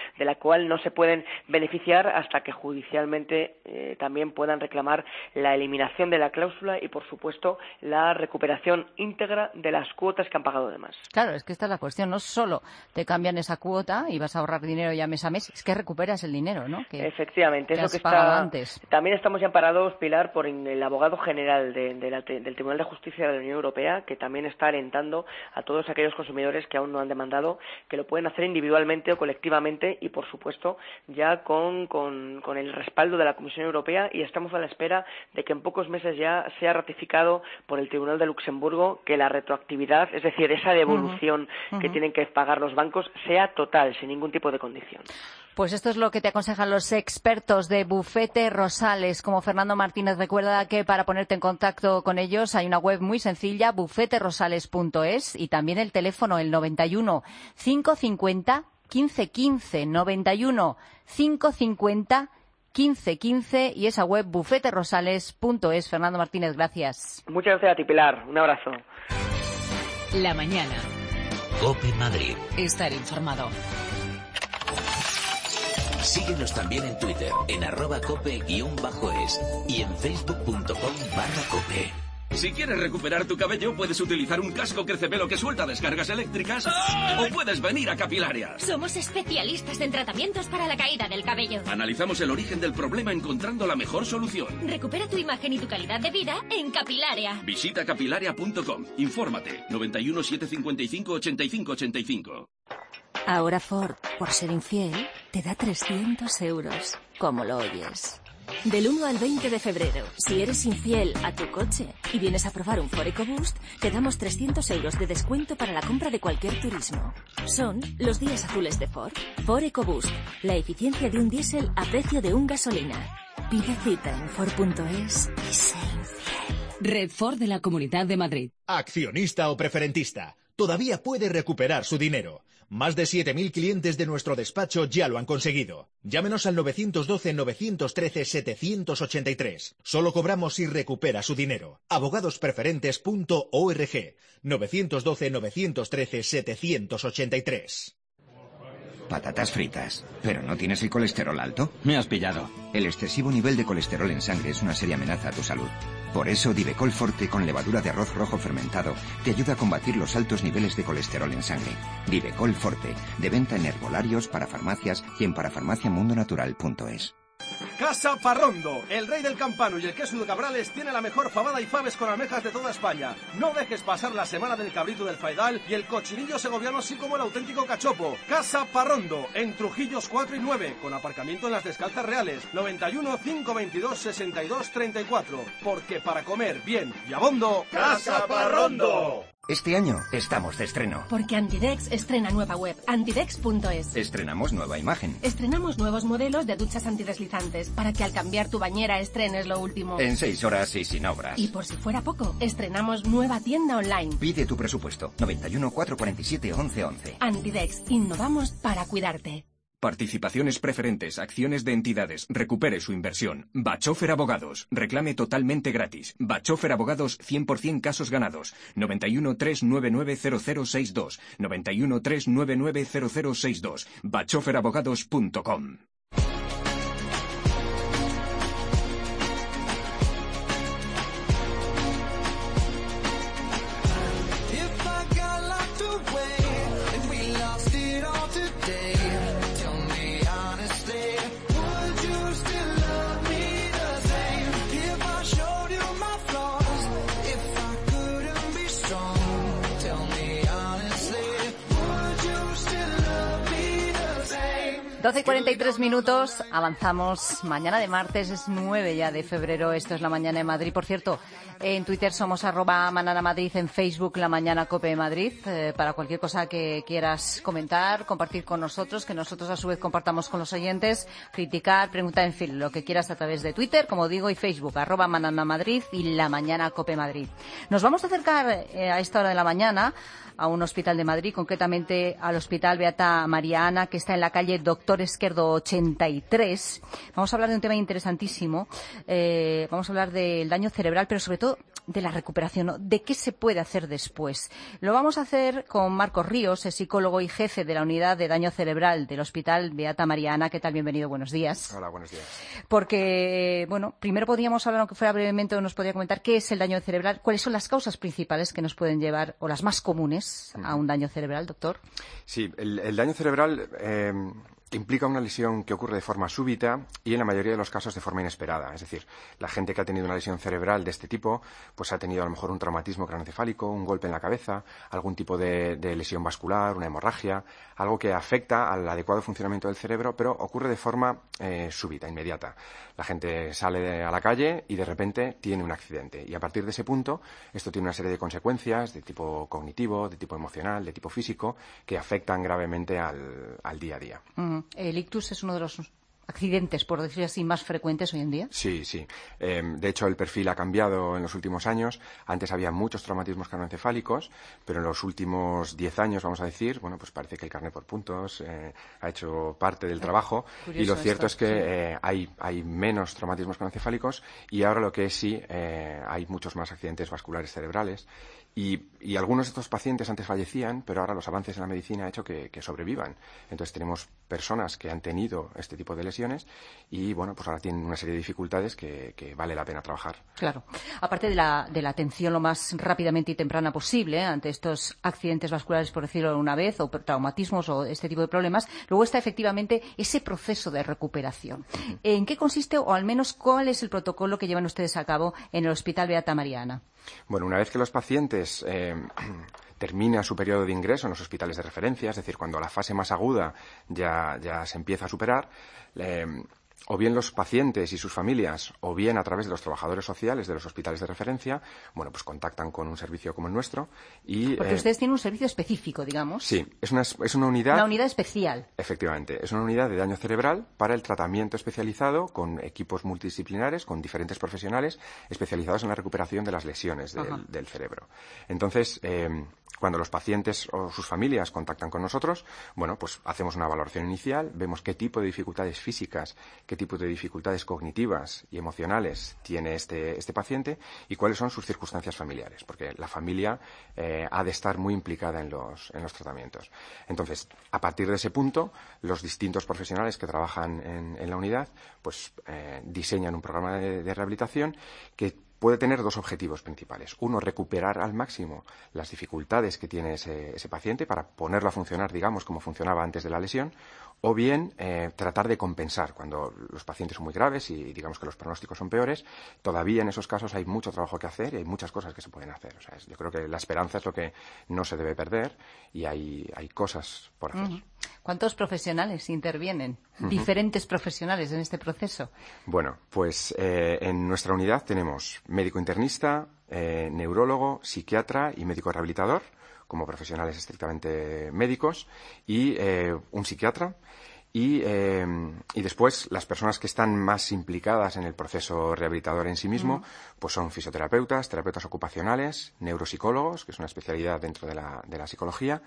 de la cual no se pueden beneficiar hasta que judicialmente también puedan reclamar la eliminación de la cláusula y, por supuesto, la recuperación íntegra de las cuotas que han pagado de más. Claro, es que esta es la cuestión. No solo te cambian esa cuota y vas a ahorrar dinero ya mes a mes, es que recuperas el dinero, ¿no? Que, efectivamente, que es lo has que pagado está antes. También estamos ya amparados, Pilar, por el abogado general del Tribunal de Justicia de la Unión Europea, que también está alentando a todos aquellos consumidores que aún no han demandado, que lo pueden hacer individualmente o colectivamente y, por supuesto, ya con el respaldo de la Comisión Europea, y estamos a la espera de que en pocos meses ya sea ratificado por el Tribunal de Luxemburgo que la retroactividad, es decir, esa devolución que tienen que pagar los bancos, sea total, sin ningún tipo de condición. Pues esto es lo que te aconsejan los expertos de Bufete Rosales, como Fernando Martínez. Recuerda que para ponerte en contacto con ellos hay una web muy sencilla, bufeterosales.es, y también el teléfono, el 91 550 1515, 91 550 1515, y esa web bufeterosales.es. Fernando Martínez, gracias. Muchas gracias a ti, Pilar. Un abrazo. La mañana. COPE Madrid. Estar informado. Síguenos también en Twitter, en @cope_es y en facebook.com/cope. Si quieres recuperar tu cabello, puedes utilizar un casco crecepelo que suelta descargas eléctricas o puedes venir a Capilaria. Somos especialistas en tratamientos para la caída del cabello. Analizamos el origen del problema encontrando la mejor solución. Recupera tu imagen y tu calidad de vida en Capilaria. Visita capilaria.com. Infórmate. 91 755 85 85. Ahora Ford, por ser infiel, te da 300 euros. ¿Cómo lo oyes? Del 1 al 20 de febrero, si eres infiel a tu coche y vienes a probar un Ford EcoBoost, te damos 300 euros de descuento para la compra de cualquier turismo. Son los días azules de Ford. Ford EcoBoost, la eficiencia de un diésel a precio de un gasolina. Pide cita en Ford.es y sé infiel. Red Ford de la Comunidad de Madrid. Accionista o preferentista, todavía puede recuperar su dinero. Más de 7.000 clientes de nuestro despacho ya lo han conseguido. Llámenos al 912-913-783. Solo cobramos si recupera su dinero. Abogadospreferentes.org. 912-913-783. Patatas fritas. ¿Pero no tienes el colesterol alto? Me has pillado. El excesivo nivel de colesterol en sangre es una seria amenaza a tu salud. Por eso, Divecol Forte con levadura de arroz rojo fermentado te ayuda a combatir los altos niveles de colesterol en sangre. Divecol Forte, de venta en herbolarios, parafarmacias y en parafarmaciamundonatural.es. Casa Parrondo, el rey del campano y el queso de Cabrales, tiene la mejor fabada y faves con almejas de toda España. No dejes pasar la semana del cabrito del Faidal y el cochinillo segoviano, así como el auténtico cachopo. Casa Parrondo, en Trujillos 4 y 9, con aparcamiento en las Descalzas Reales. 91 522 62 34. Porque para comer bien y a bondo, Casa Parrondo. Este año estamos de estreno. Porque Antidex estrena nueva web, antidex.es. Estrenamos nueva imagen. Estrenamos nuevos modelos de duchas antideslizantes para que al cambiar tu bañera estrenes lo último. En 6 horas y sin obras. Y por si fuera poco, estrenamos nueva tienda online. Pide tu presupuesto. 91 447 1111. Antidex, innovamos para cuidarte. Participaciones preferentes, acciones de entidades, recupere su inversión. Bachofer Abogados, reclame totalmente gratis. Bachofer Abogados, 100% casos ganados. 91 399 0062. 91 399 0062. bachoferabogados.com. Doce y 43 minutos, avanzamos. Mañana de martes, es 9 ya de febrero. Esto es La Mañana de Madrid. Por cierto, en Twitter somos @mananamadrid, en Facebook La Mañana Cope Madrid. Para cualquier cosa que quieras comentar, compartir con nosotros, que nosotros a su vez compartamos con los oyentes, criticar, preguntar, en fin, lo que quieras a través de Twitter, como digo, y Facebook, @mananamadrid y La Mañana Cope Madrid. Nos vamos a acercar a esta hora de la mañana a un hospital de Madrid, concretamente al Hospital Beata María Ana, que está en la calle Doctor Esquerdo 83. Vamos a hablar de un tema interesantísimo. Vamos a hablar del daño cerebral, pero sobre todo de la recuperación, ¿no? ¿De qué se puede hacer después? Lo vamos a hacer con Marcos Ríos, es psicólogo y jefe de la unidad de daño cerebral del Hospital Beata Mariana. ¿Qué tal? Bienvenido, buenos días. Hola, buenos días. Porque, bueno, primero podríamos hablar, aunque fuera brevemente, o nos podría comentar qué es el daño cerebral, cuáles son las causas principales que nos pueden llevar, o las más comunes, a un daño cerebral, doctor. Sí, el daño cerebral implica una lesión que ocurre de forma súbita y en la mayoría de los casos de forma inesperada. Es decir, la gente que ha tenido una lesión cerebral de este tipo pues ha tenido a lo mejor un traumatismo craneoencefálico, un golpe en la cabeza, algún tipo de lesión vascular, una hemorragia, algo que afecta al adecuado funcionamiento del cerebro, pero ocurre de forma súbita, inmediata. La gente sale a la calle y de repente tiene un accidente. Y a partir de ese punto, esto tiene una serie de consecuencias de tipo cognitivo, de tipo emocional, de tipo físico, que afectan gravemente al día a día. ¿El ictus es uno de los accidentes, por decirlo así, más frecuentes hoy en día? Sí, sí. De hecho, el perfil ha cambiado en los últimos años. Antes había muchos traumatismos craneoencefálicos, pero en los últimos 10 años, vamos a decir, bueno, pues parece que el carné por puntos ha hecho parte del trabajo. Curioso y lo cierto esto, es que hay menos traumatismos craneoencefálicos y ahora lo que es sí, hay muchos más accidentes vasculares cerebrales. Y algunos de estos pacientes antes fallecían, pero ahora los avances en la medicina han hecho que sobrevivan. Entonces tenemos personas que han tenido este tipo de lesiones y, bueno, pues ahora tienen una serie de dificultades que vale la pena trabajar. Claro. Aparte de la atención lo más rápidamente y temprana posible ante estos accidentes vasculares, por decirlo una vez, o traumatismos o este tipo de problemas, luego está efectivamente ese proceso de recuperación. ¿En qué consiste, o al menos cuál es el protocolo que llevan ustedes a cabo en el Hospital Beata Mariana? Bueno, una vez que los pacientes termina su periodo de ingreso en los hospitales de referencia, es decir, cuando la fase más aguda ya se empieza a superar, o bien los pacientes y sus familias, o bien a través de los trabajadores sociales de los hospitales de referencia, bueno, pues contactan con un servicio como el nuestro y... Porque ustedes tienen un servicio específico, digamos. Sí, es una unidad... Una unidad especial. Efectivamente, es una unidad de daño cerebral para el tratamiento especializado con equipos multidisciplinares, con diferentes profesionales especializados en la recuperación de las lesiones del cerebro. Entonces, cuando los pacientes o sus familias contactan con nosotros, bueno, pues hacemos una valoración inicial, vemos qué tipo de dificultades físicas, qué tipo de dificultades cognitivas y emocionales tiene este paciente y cuáles son sus circunstancias familiares, porque la familia ha de estar muy implicada en los tratamientos. Entonces, a partir de ese punto, los distintos profesionales que trabajan en la unidad, pues diseñan un programa de rehabilitación que puede tener dos objetivos principales. Uno, recuperar al máximo las dificultades que tiene ese paciente para ponerlo a funcionar, digamos, como funcionaba antes de la lesión, o bien tratar de compensar cuando los pacientes son muy graves y digamos que los pronósticos son peores. Todavía en esos casos hay mucho trabajo que hacer y hay muchas cosas que se pueden hacer. O sea, yo creo que la esperanza es lo que no se debe perder y hay cosas por hacer. ¿Cuántos profesionales intervienen? Diferentes profesionales en este proceso. Bueno, pues en nuestra unidad tenemos médico internista, neurólogo, psiquiatra y médico rehabilitador, como profesionales estrictamente médicos, y un psiquiatra. Y después las personas que están más implicadas en el proceso rehabilitador en sí mismo, pues son fisioterapeutas, terapeutas ocupacionales, neuropsicólogos, que es una especialidad dentro de la psicología,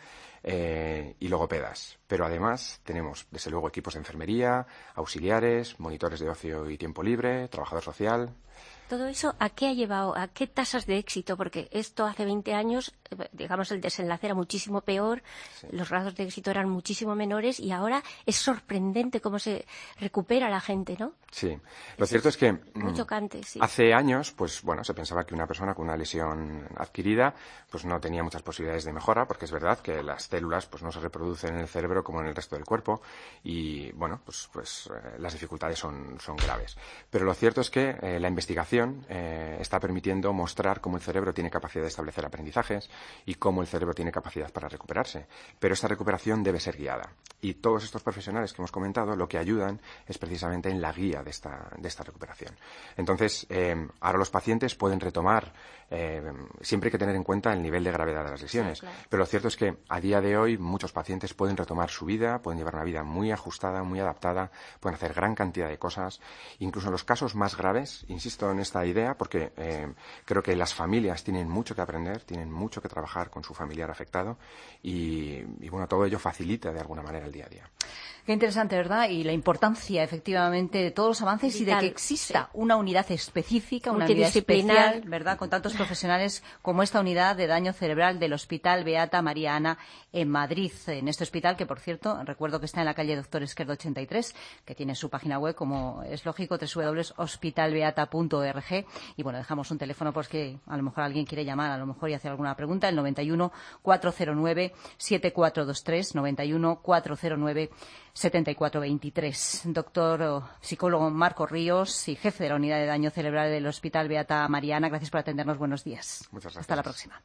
y logopedas. Pero además tenemos, desde luego, equipos de enfermería, auxiliares, monitores de ocio y tiempo libre, trabajador social. ¿Todo eso a qué ha llevado? ¿A qué tasas de éxito? Porque esto hace 20 años, digamos, el desenlace era muchísimo peor, los grados de éxito eran muchísimo menores y ahora es sorprendente cómo se recupera la gente, ¿no? Sí. Lo cierto es que muy chocante, sí. Hace años, pues bueno, se pensaba que una persona con una lesión adquirida pues no tenía muchas posibilidades de mejora, porque es verdad que las células pues no se reproducen en el cerebro como en el resto del cuerpo y bueno, pues las dificultades son graves. Pero lo cierto es que la investigación está permitiendo mostrar cómo el cerebro tiene capacidad de establecer aprendizajes y cómo el cerebro tiene capacidad para recuperarse. Pero esta recuperación debe ser guiada. Y todos estos profesionales que hemos comentado lo que ayudan es precisamente en la guía de esta recuperación. Entonces, ahora los pacientes pueden retomar, siempre hay que tener en cuenta el nivel de gravedad de las lesiones. Sí, claro. Pero lo cierto es que a día de hoy muchos pacientes pueden retomar su vida, pueden llevar una vida muy ajustada, muy adaptada, pueden hacer gran cantidad de cosas. Incluso en los casos más graves, insisto en esta idea porque creo que las familias tienen mucho que aprender, tienen mucho que trabajar con su familiar afectado y bueno, todo ello facilita de alguna manera el día a día. Qué interesante, ¿verdad? Y la importancia, efectivamente, de todos los avances Vital, y de que exista una unidad específica, una unidad multidisciplinar, especial, ¿verdad? Con tantos profesionales como esta unidad de daño cerebral del Hospital Beata María Ana en Madrid. En este hospital, que por cierto, recuerdo que está en la calle Doctor Esquerdo 83, que tiene su página web, como es lógico, www.hospitalbeata.org. Y bueno, dejamos un teléfono porque a lo mejor alguien quiere llamar, a lo mejor y hacer alguna pregunta, el 91 409 7423, 91 409 7423. Doctor psicólogo Marcos Ríos y jefe de la unidad de daño cerebral del Hospital Beata María Ana, gracias por atendernos. Buenos días. Muchas gracias. Hasta la próxima.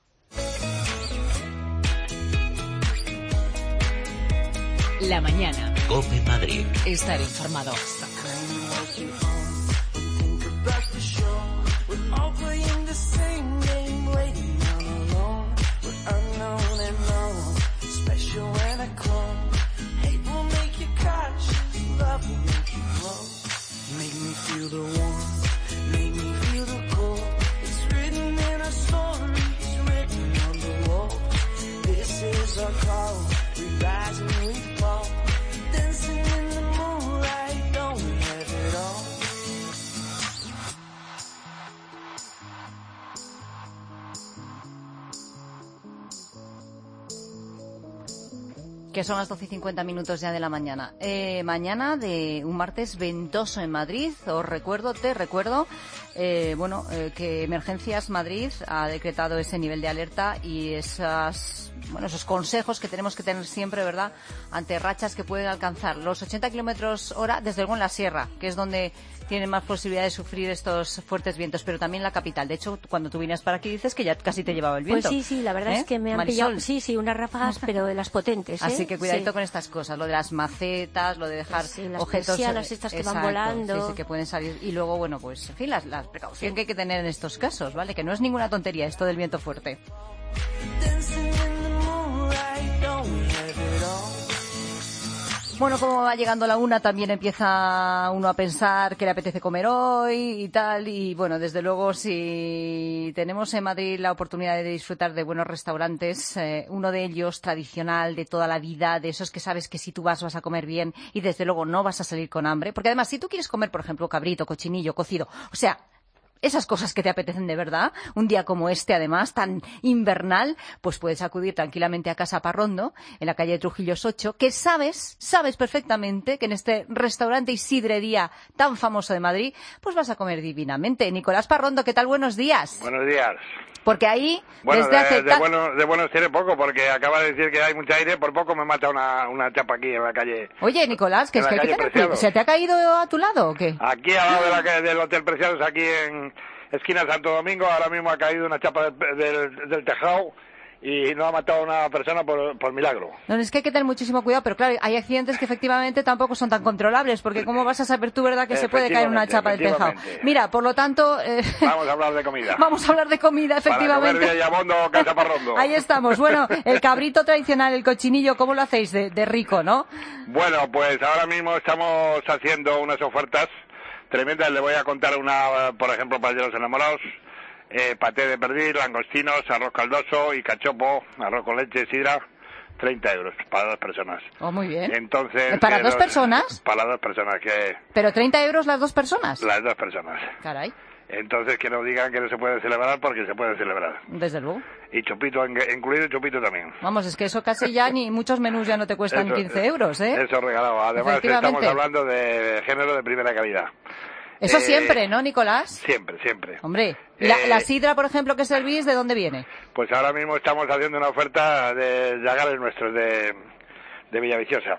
La mañana. COPE Madrid. Estar informado. Que son las 12:50 ya de la mañana. Mañana de un martes ventoso en Madrid. Te recuerdo, que Emergencias Madrid ha decretado ese nivel de alerta y esos consejos que tenemos que tener siempre, ¿verdad?, ante rachas que pueden alcanzar los 80 km/h, desde luego en la sierra, que es donde tienen más posibilidad de sufrir estos fuertes vientos, pero también la capital. De hecho, cuando tú vienes para aquí dices que ya casi te llevaba el viento. Pues sí, la verdad es que me han Marisol. pillado, unas ráfagas, pero de las potentes, ¿eh? Así que cuidadito con estas cosas, lo de las macetas, lo de dejar las objetos... persianas estas que van volando. Sí, que pueden salir. Y luego, en fin, la precaución que hay que tener en estos casos, ¿vale? Que no es ninguna tontería esto del viento fuerte. Bueno, como va llegando la una, también empieza uno a pensar qué le apetece comer hoy y tal. Y bueno, desde luego, si tenemos en Madrid la oportunidad de disfrutar de buenos restaurantes, uno de ellos tradicional de toda la vida, de esos que sabes que si tú vas a comer bien y desde luego no vas a salir con hambre. Porque además, si tú quieres comer, por ejemplo, cabrito, cochinillo, cocido, o sea, esas cosas que te apetecen de verdad, un día como este, además, tan invernal, pues puedes acudir tranquilamente a Casa Parrondo, en la calle Trujillos 8, que sabes perfectamente que en este restaurante y sidrería tan famoso de Madrid, pues vas a comer divinamente. Nicolás Parrondo, ¿qué tal? Buenos días. Buenos días. Porque ahí, bueno, desde hace... de buenos tiene poco, porque acaba de decir que hay mucho aire, por poco me mata una chapa aquí en la calle. Oye, Nicolás, que es que hay que tener... ¿Se te ha caído a tu lado o qué? Aquí al lado del Hotel Preciados, aquí en esquina Santo Domingo, ahora mismo ha caído una chapa del tejado y no ha matado a una persona por milagro. No, es que hay que tener muchísimo cuidado, pero claro, hay accidentes que efectivamente tampoco son tan controlables, porque ¿cómo vas a saber tú, verdad, que se puede caer una chapa del tejado? Mira, por lo tanto... Vamos a hablar de comida. Vamos a hablar de comida, efectivamente. Para comer Villamondo, Casa Parrondo. Ahí estamos. Bueno, el cabrito tradicional, el cochinillo, ¿cómo lo hacéis? De rico, ¿no? Bueno, pues ahora mismo estamos haciendo unas ofertas tremendas. Le voy a contar una, por ejemplo, para los enamorados. Paté de perdiz, langostinos, arroz caldoso y cachopo, arroz con leche, sidra, 30 euros para 2 personas. Oh, muy bien. Entonces, ¿para 2 personas? Para 2 personas. ¿Pero 30 euros las 2 personas? Las 2 personas. Caray. Entonces, que no digan que no se puede celebrar, porque se puede celebrar. Desde luego. Y chupito, incluido chupito también. Vamos, es que eso casi ya ni muchos menús ya no te cuestan 15 euros, ¿eh? Eso regalado. Además, estamos hablando de género de primera calidad. Eso siempre, ¿no, Nicolás? Siempre. Hombre, la sidra, por ejemplo, que servís, ¿de dónde viene? Pues ahora mismo estamos haciendo una oferta de llagares nuestros de Villaviciosa.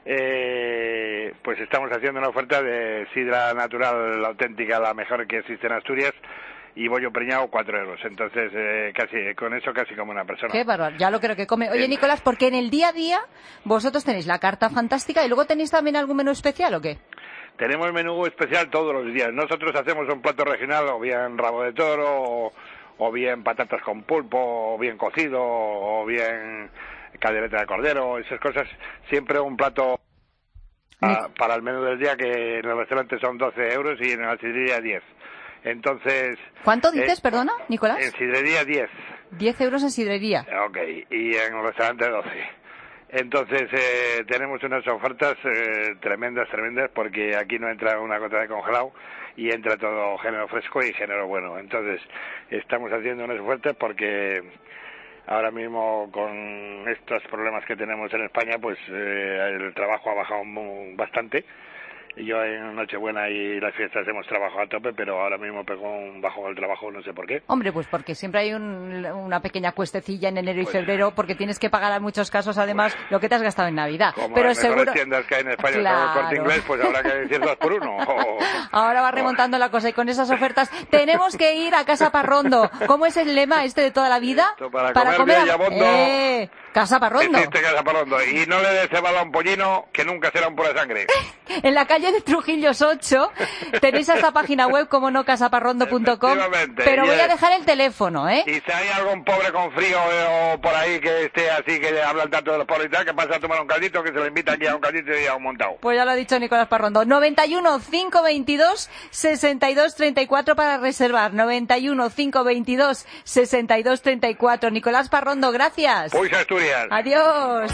Pues estamos haciendo una oferta de sidra natural, la auténtica, la mejor que existe en Asturias, y bollo preñado 4 euros. Entonces, con eso casi como una persona. Qué bárbaro, ya lo creo que come. Oye, Nicolás, porque en el día a día vosotros tenéis la carta fantástica y luego tenéis también algún menú especial, ¿o qué? Tenemos menú especial todos los días. Nosotros hacemos un plato regional, o bien rabo de toro, o bien patatas con pulpo, o bien cocido, o bien caldereta de cordero, esas cosas. Siempre un plato para el menú del día, que en el restaurante son 12 euros y en la sidrería 10. Entonces... ¿Cuánto dices, perdona, Nicolás? En sidrería 10. 10 euros en sidrería. Ok, y en el restaurante 12. Entonces tenemos unas ofertas tremendas, porque aquí no entra una gota de congelado y entra todo género fresco y género bueno. Entonces estamos haciendo unas ofertas porque ahora mismo con estos problemas que tenemos en España, pues el trabajo ha bajado bastante. Yo en Nochebuena y las fiestas hemos trabajado a tope, pero ahora mismo pegó un bajo el trabajo, no sé por qué. Hombre, pues porque siempre hay una pequeña cuestecilla en enero y febrero, porque tienes que pagar en muchos casos, además, lo que te has gastado en Navidad. Como pero las mejores tiendas que hay en España, claro, como el Corte Inglés, pues habrá que decir 2 por 1. Ahora va remontando la cosa y con esas ofertas tenemos que ir a Casa Parrondo. ¿Cómo es el lema de toda la vida? Para comer Villabondo. Casa Parrondo. Existe Casa Parrondo. Y no le des cebada a un pollino, que nunca será un pura sangre. En la calle de Trujillos 8 tenéis esta página web, como no, casaparrondo.com. Pero voy a dejar el teléfono, ¿eh? Y si hay algún pobre con frío o por ahí que esté así, que hablan tanto de los pobres y tal, que pasa a tomar un caldito, que se le invita aquí a un caldito y a un montado. Pues ya lo ha dicho Nicolás Parrondo. 91 522 62 34 para reservar. 91 522 62 34. Nicolás Parrondo, gracias. Pues Asturias. Adiós.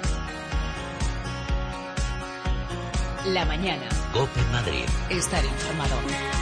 La mañana. COPE Madrid. Estar informado.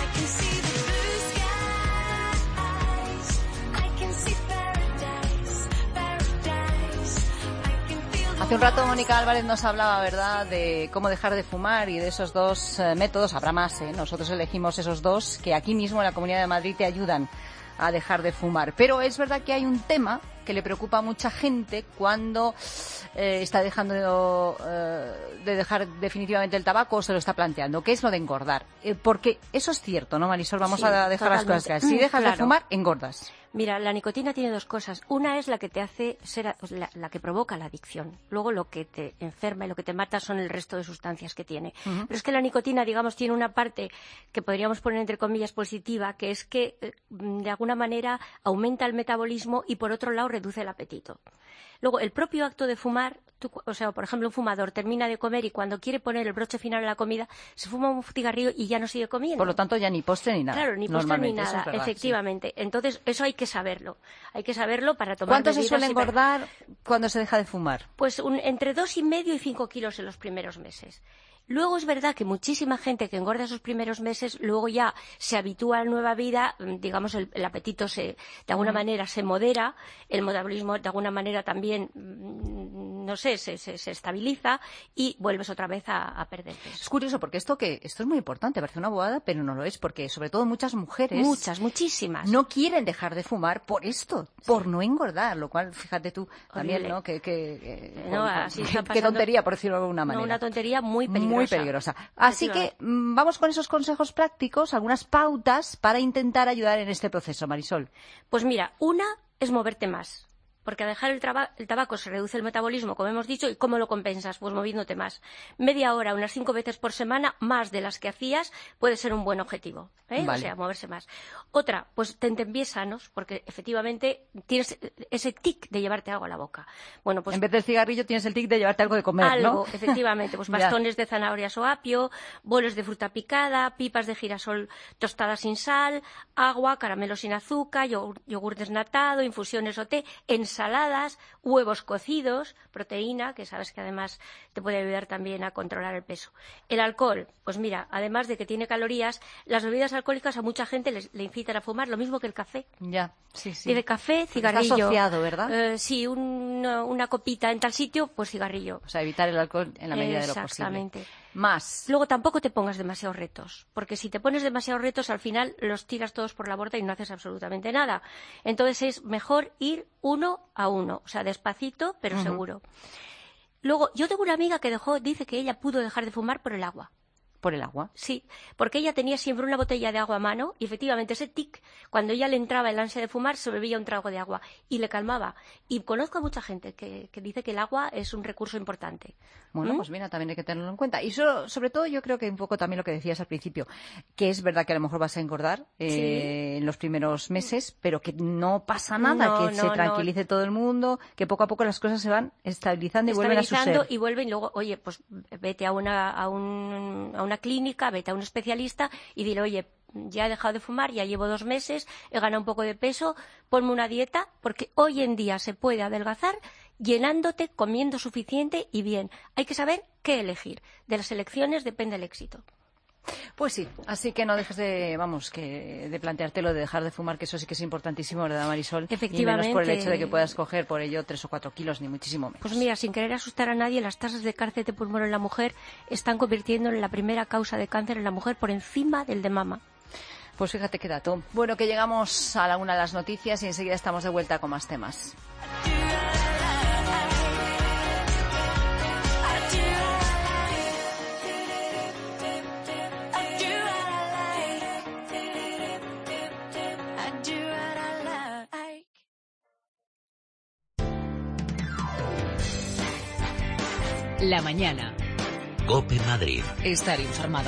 Hace un rato Mónica Álvarez nos hablaba, ¿verdad?, de cómo dejar de fumar y de esos dos métodos. Habrá más, ¿eh? Nosotros elegimos esos dos que aquí mismo en la Comunidad de Madrid te ayudan a dejar de fumar. Pero es verdad que hay un tema que le preocupa a mucha gente cuando está dejando de dejar definitivamente el tabaco o se lo está planteando, que es lo de engordar. Porque eso es cierto, ¿no, Marisol? Vamos a dejar las cosas claras. Si dejas de fumar, engordas. Mira, la nicotina tiene dos cosas. Una es la que te hace ser, la que provoca la adicción. Luego lo que te enferma y lo que te mata son el resto de sustancias que tiene. Pero es que la nicotina, digamos, tiene una parte que podríamos poner entre comillas positiva, que es que de alguna manera aumenta el metabolismo y por otro lado reduce el apetito. Luego, el propio acto de fumar, por ejemplo, un fumador termina de comer y cuando quiere poner el broche final a la comida, se fuma un cigarrillo y ya no sigue comiendo. Por lo tanto, ya ni postre ni nada. Claro, ni postre ni nada, es verdad, efectivamente. Sí. Entonces, eso hay que saberlo. Hay que saberlo para tomar ¿Cuánto se suele engordar cuando se deja de fumar? Pues entre 2,5 y 5 kilos en los primeros meses. Luego es verdad que muchísima gente que engorda esos primeros meses, luego ya se habitúa a la nueva vida, digamos, el apetito de alguna manera se modera, el metabolismo de alguna manera también, no sé, se estabiliza y vuelves otra vez a perder peso. Es curioso porque esto es muy importante, parece una bobada, pero no lo es, porque sobre todo muchas mujeres, muchísimas, no quieren dejar de fumar por esto, por no engordar, lo cual, fíjate tú, también, ¿no? Así está pasando. Qué tontería, por decirlo de alguna manera. No, una tontería muy peligrosa. Muy peligrosa. Así que vamos con esos consejos prácticos, algunas pautas para intentar ayudar en este proceso, Marisol. Pues mira, una es moverte más. Porque al dejar el tabaco se reduce el metabolismo, como hemos dicho, ¿y cómo lo compensas? Pues moviéndote más. Media hora, unas 5 veces por semana, más de las que hacías, puede ser un buen objetivo, ¿eh? Vale. O sea, moverse más. Otra, pues ten pies sanos, porque efectivamente tienes ese tic de llevarte algo a la boca. Bueno, pues en vez del cigarrillo tienes el tic de llevarte algo de comer, algo, ¿no? efectivamente, pues bastones de zanahorias o apio, boles de fruta picada, pipas de girasol tostadas sin sal, agua, caramelo sin azúcar, yogur desnatado, infusiones o té, ensaladas, huevos cocidos, proteína, que sabes que además te puede ayudar también a controlar el peso. El alcohol, pues mira, además de que tiene calorías, las bebidas alcohólicas a mucha gente le incitan a fumar, lo mismo que el café. Ya, sí. Y de café, cigarrillo. Está asociado, ¿verdad? Sí, una copita en tal sitio, pues cigarrillo. O sea, evitar el alcohol en la medida de lo posible. Exactamente. Más. Luego tampoco te pongas demasiados retos, porque si te pones demasiados retos al final los tiras todos por la borda y no haces absolutamente nada. Entonces es mejor ir uno a uno, o sea, despacito pero seguro. Luego, yo tengo una amiga que dice que ella pudo dejar de fumar por el agua. ¿Por el agua? Sí, porque ella tenía siempre una botella de agua a mano y efectivamente ese tic, cuando ella le entraba el ansia de fumar, se bebía un trago de agua y le calmaba. Y conozco a mucha gente que dice que el agua es un recurso importante. Bueno, pues mira, también hay que tenerlo en cuenta. Y sobre todo yo creo que un poco también lo que decías al principio, que es verdad que a lo mejor vas a engordar en los primeros meses, pero que no pasa nada, que se tranquilice todo el mundo, que poco a poco las cosas se van estabilizando y vuelven a su ser. Y vuelven luego, oye, pues vete a una clínica, vete a un especialista y dile, oye, ya he dejado de fumar, ya llevo 2 meses, he ganado un poco de peso, ponme una dieta, porque hoy en día se puede adelgazar llenándote, comiendo suficiente y bien. Hay que saber qué elegir. De las elecciones depende el éxito. Pues sí, así que no dejes de planteártelo de dejar de fumar, que eso sí que es importantísimo, ¿verdad, Marisol? Efectivamente. Y menos por el hecho de que puedas coger por ello 3 o 4 kilos, ni muchísimo menos. Pues mira, sin querer asustar a nadie, las tasas de cáncer de pulmón en la mujer están convirtiendo en la primera causa de cáncer en la mujer por encima del de mama. Pues fíjate qué dato. Bueno, que llegamos a la una de las noticias y enseguida estamos de vuelta con más temas. La mañana. COPE Madrid. Estar informado.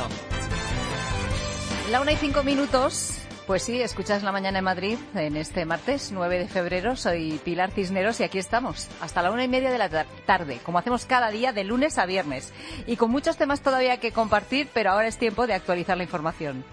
La 1:05. Pues sí, escuchas La Mañana en Madrid en este martes 9 de febrero. Soy Pilar Cisneros y aquí estamos hasta la 1:30 de la tarde, como hacemos cada día de lunes a viernes. Y con muchos temas todavía que compartir, pero ahora es tiempo de actualizar la información.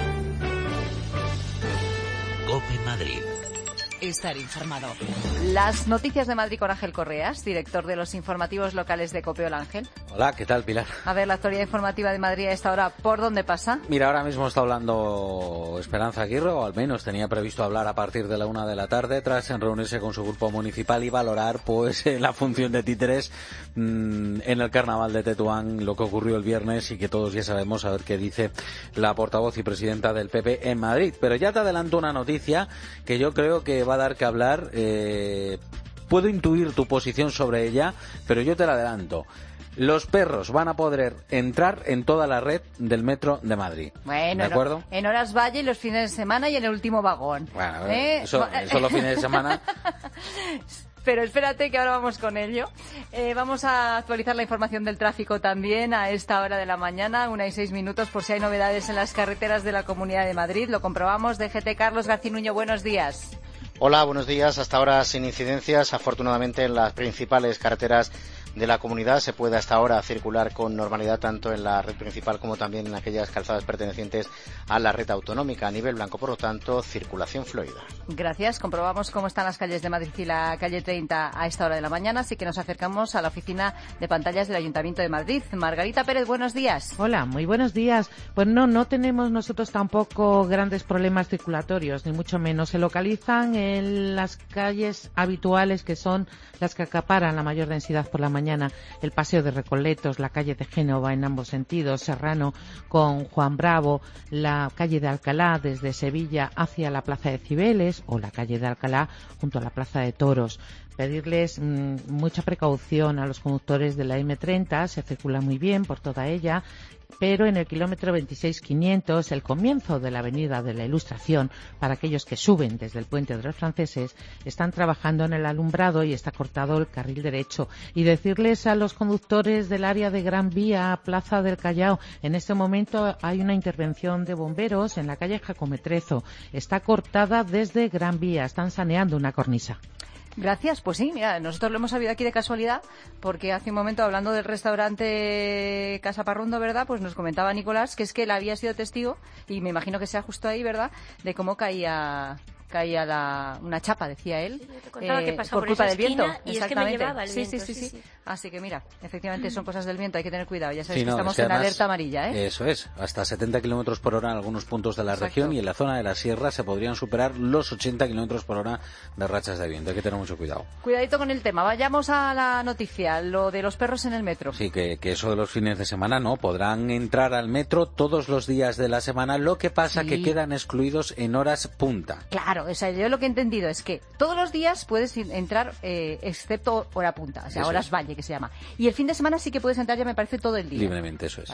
COPE Madrid. Estar informado. Las noticias de Madrid con Ángel Correas, director de los informativos locales de COPE. Hola, Ángel. Hola, ¿qué tal, Pilar? A ver, la actualidad informativa de Madrid a esta hora, ¿por dónde pasa? Mira, ahora mismo está hablando Esperanza Aguirre, o al menos tenía previsto hablar a partir de la 1 de la tarde, tras reunirse con su grupo municipal y valorar pues la función de títeres en el carnaval de Tetuán, lo que ocurrió el viernes y que todos ya sabemos, a ver qué dice la portavoz y presidenta del PP en Madrid. Pero ya te adelanto una noticia que yo creo que va a dar que hablar. Puedo intuir tu posición sobre ella, pero yo te la adelanto. Los perros van a poder entrar en toda la red del metro de Madrid. Bueno, ¿de acuerdo? En horas valle, los fines de semana y en el último vagón. Bueno, eso los fines de semana. Pero espérate que ahora vamos con ello. Vamos a actualizar la información del tráfico también a esta hora de la mañana, 1:06, por si hay novedades en las carreteras de la Comunidad de Madrid. Lo comprobamos. DGT Carlos Garcinuño, buenos días. Hola, buenos días. Hasta ahora sin incidencias. Afortunadamente en las principales carreteras de la comunidad se puede hasta ahora circular con normalidad tanto en la red principal como también en aquellas calzadas pertenecientes a la red autonómica. A nivel blanco, por lo tanto, circulación fluida. Gracias. Comprobamos cómo están las calles de Madrid y la calle 30 a esta hora de la mañana, así que nos acercamos a la oficina de pantallas del Ayuntamiento de Madrid. Margarita Pérez, buenos días. Hola, muy buenos días. Pues no tenemos nosotros tampoco grandes problemas circulatorios, ni mucho menos. Se localizan en las calles habituales, que son las que acaparan la mayor densidad por la mañana. El Paseo de Recoletos, la calle de Génova en ambos sentidos, Serrano con Juan Bravo, la calle de Alcalá desde Sevilla hacia la Plaza de Cibeles o la calle de Alcalá junto a la Plaza de Toros. Pedirles mucha precaución a los conductores de la M30, se circula muy bien por toda ella, pero en el kilómetro 26.500, el comienzo de la Avenida de la Ilustración, para aquellos que suben desde el Puente de los Franceses, están trabajando en el alumbrado y está cortado el carril derecho. Y decirles a los conductores del área de Gran Vía, Plaza del Callao, en este momento hay una intervención de bomberos en la calle Jacometrezo. Está cortada desde Gran Vía, están saneando una cornisa. Gracias, pues sí, mira, nosotros lo hemos sabido aquí de casualidad, porque hace un momento, hablando del restaurante Casa Parrondo, ¿verdad?, pues nos comentaba Nicolás que es que él había sido testigo, y me imagino que sea justo ahí, ¿verdad?, de cómo caía una chapa, decía él, por culpa del viento. Y es que me llevaba el viento. Sí. Así que mira, efectivamente son cosas del viento, hay que tener cuidado. Ya sabéis Sí, que estamos en alerta amarilla, ¿eh? Eso es, hasta 70 kilómetros por hora en algunos puntos de la región, y en la zona de la sierra se podrían superar los 80 kilómetros por hora de rachas de viento. Hay que tener mucho cuidado. Cuidadito con el tema. Vayamos a la noticia, lo de los perros en el metro. Sí, que eso de los fines de semana no, podrán entrar al metro todos los días de la semana, lo que pasa que quedan excluidos en horas punta. Claro, o sea, yo lo que he entendido es que todos los días puedes entrar, excepto hora punta, o sea, Eso horas es. valle, que se llama. Y el fin de semana sí que puedes entrar, ya me parece, todo el día. Libremente, eso es.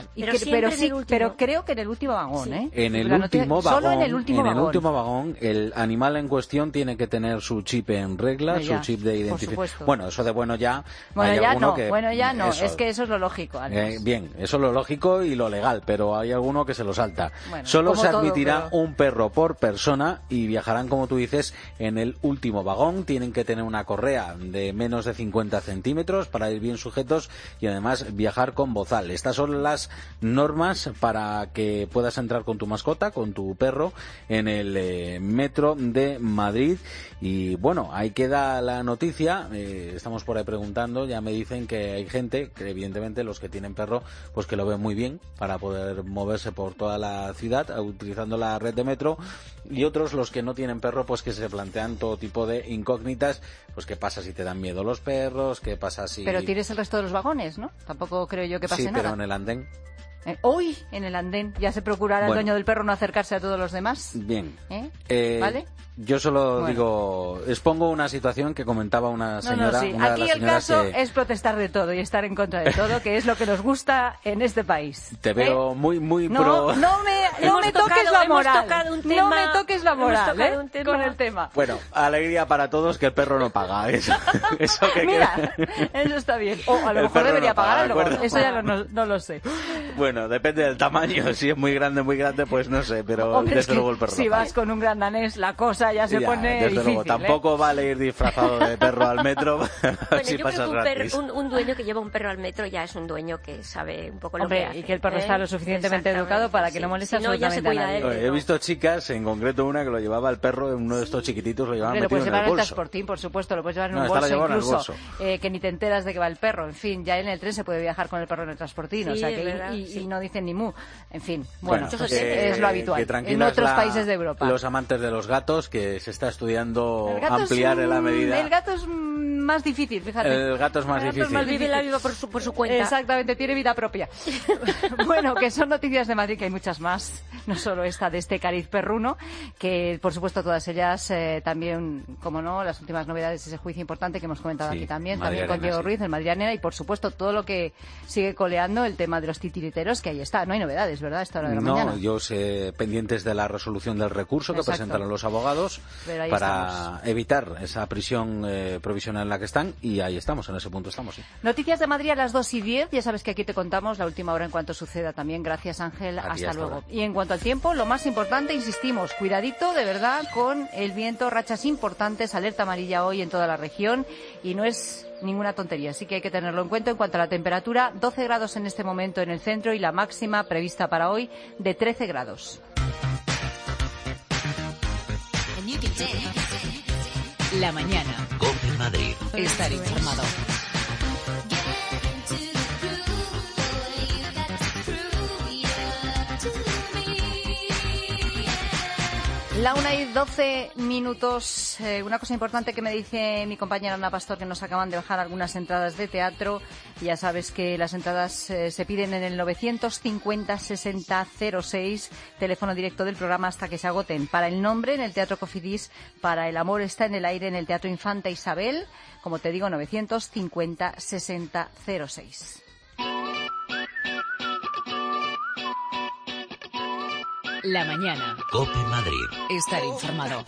Pero creo que en el último vagón, Sí. ¿eh? En el La noticia- último vagón, solo en el último vagón. el animal en cuestión tiene que tener su chip en regla, Ya, su chip de por identificación. supuesto. Bueno, eso de bueno ya. Bueno, hay ya alguno no, que, es que eso es lo lógico, además. Bien, eso es lo lógico y lo legal, pero hay alguno que se lo salta. Bueno, Solo como se todo, admitirá pero- un perro por persona y viajarán como tú dices, en el último vagón. Tienen que tener una correa de menos de 50 centímetros para ir bien sujetos y además viajar con bozal. Estas son las normas para que puedas entrar con tu mascota, con tu perro, en el metro de Madrid. Y bueno, ahí queda la noticia. Estamos por ahí preguntando, ya me dicen que hay gente, que evidentemente los que tienen perro, pues que lo ven muy bien para poder moverse por toda la ciudad utilizando la red de metro, y otros, los que no tienen perro, pues que se plantean todo tipo de incógnitas. Pues qué pasa si te dan miedo los perros, qué pasa si... Pero tienes el resto de los vagones, ¿no? Tampoco creo yo que pase nada. Sí, pero en el andén. Hoy en el andén ya se procurará el dueño del perro no acercarse a todos los demás. Bien. ¿Vale? Yo solo digo, expongo una situación que comentaba una señora. Sí. Aquí el caso es protestar de todo y estar en contra de todo, que es lo que nos gusta en este país. Te veo muy pro. No me toques la moral. No me toques la moral con el tema. Bueno, alegría para todos, que el perro no paga. Eso que mira, eso está bien. O a lo mejor debería pagar algo. Eso ya no lo sé. Bueno, depende del tamaño. Si es muy grande, pues no sé. Pero hombre, desde luego el perro si vas con un gran danés, la cosa ya se pone desde difícil. Luego, tampoco vale ir disfrazado de perro al metro. Bueno, si yo pasas creo que gratis. un dueño que lleva un perro al metro ya es un dueño que sabe un poco lo que hace. Y que el perro está lo suficientemente educado para que no moleste absolutamente a nadie. He visto chicas, en concreto una que lo llevaba el perro, en uno de estos chiquititos lo llevaba metido en el bolso. Lo puedes llevar en el transportín, por supuesto, lo puedes llevar en un bolso incluso, que ni te enteras de que va el perro. En fin, ya en el tren se puede viajar con el perro en el transportín, sí, o sea que verdad, y no dicen ni mu. En fin, bueno, es lo habitual en otros países de Europa. Los amantes de los gatos, que se está estudiando ampliar en la medida. El gato es más difícil, fíjate. El gato es más difícil. Vive la vida por su cuenta. Exactamente, tiene vida propia. Bueno, que son noticias de Madrid, que hay muchas más, no solo esta de este cariz perruno, que por supuesto todas ellas también, como no, las últimas novedades, ese juicio importante que hemos comentado aquí también con Diego Ruiz, el Madrid Arena, y por supuesto todo lo que sigue coleando, el tema de los titiriteros, que ahí está. No hay novedades, ¿verdad? A esta hora de la mañana. No, yo sé, pendientes de la resolución del recurso que presentaron los abogados para evitar esa prisión provisional en la que están, y ahí estamos, en ese punto estamos. Sí. Noticias de Madrid a las 2:10, ya sabes que aquí te contamos la última hora en cuanto suceda también. Gracias, Ángel, hasta luego. Ahora. Y en cuanto al tiempo, lo más importante, insistimos, cuidadito de verdad con el viento, rachas importantes, alerta amarilla hoy en toda la región, y no es ninguna tontería, así que hay que tenerlo en cuenta. En cuanto a la temperatura, 12 grados en este momento en el centro y la máxima prevista para hoy de 13 grados. La mañana. COPE Madrid. Estar informado. La 1:12. Una cosa importante que me dice mi compañera Ana Pastor, que nos acaban de bajar algunas entradas de teatro. Ya sabes que las entradas se piden en el 950-6006, teléfono directo del programa, hasta que se agoten. Para El Nombre, en el Teatro Cofidis. Para El Amor está en el aire, en el Teatro Infanta Isabel. Como te digo, 950-6006. La mañana. COPE Madrid. Estar informado.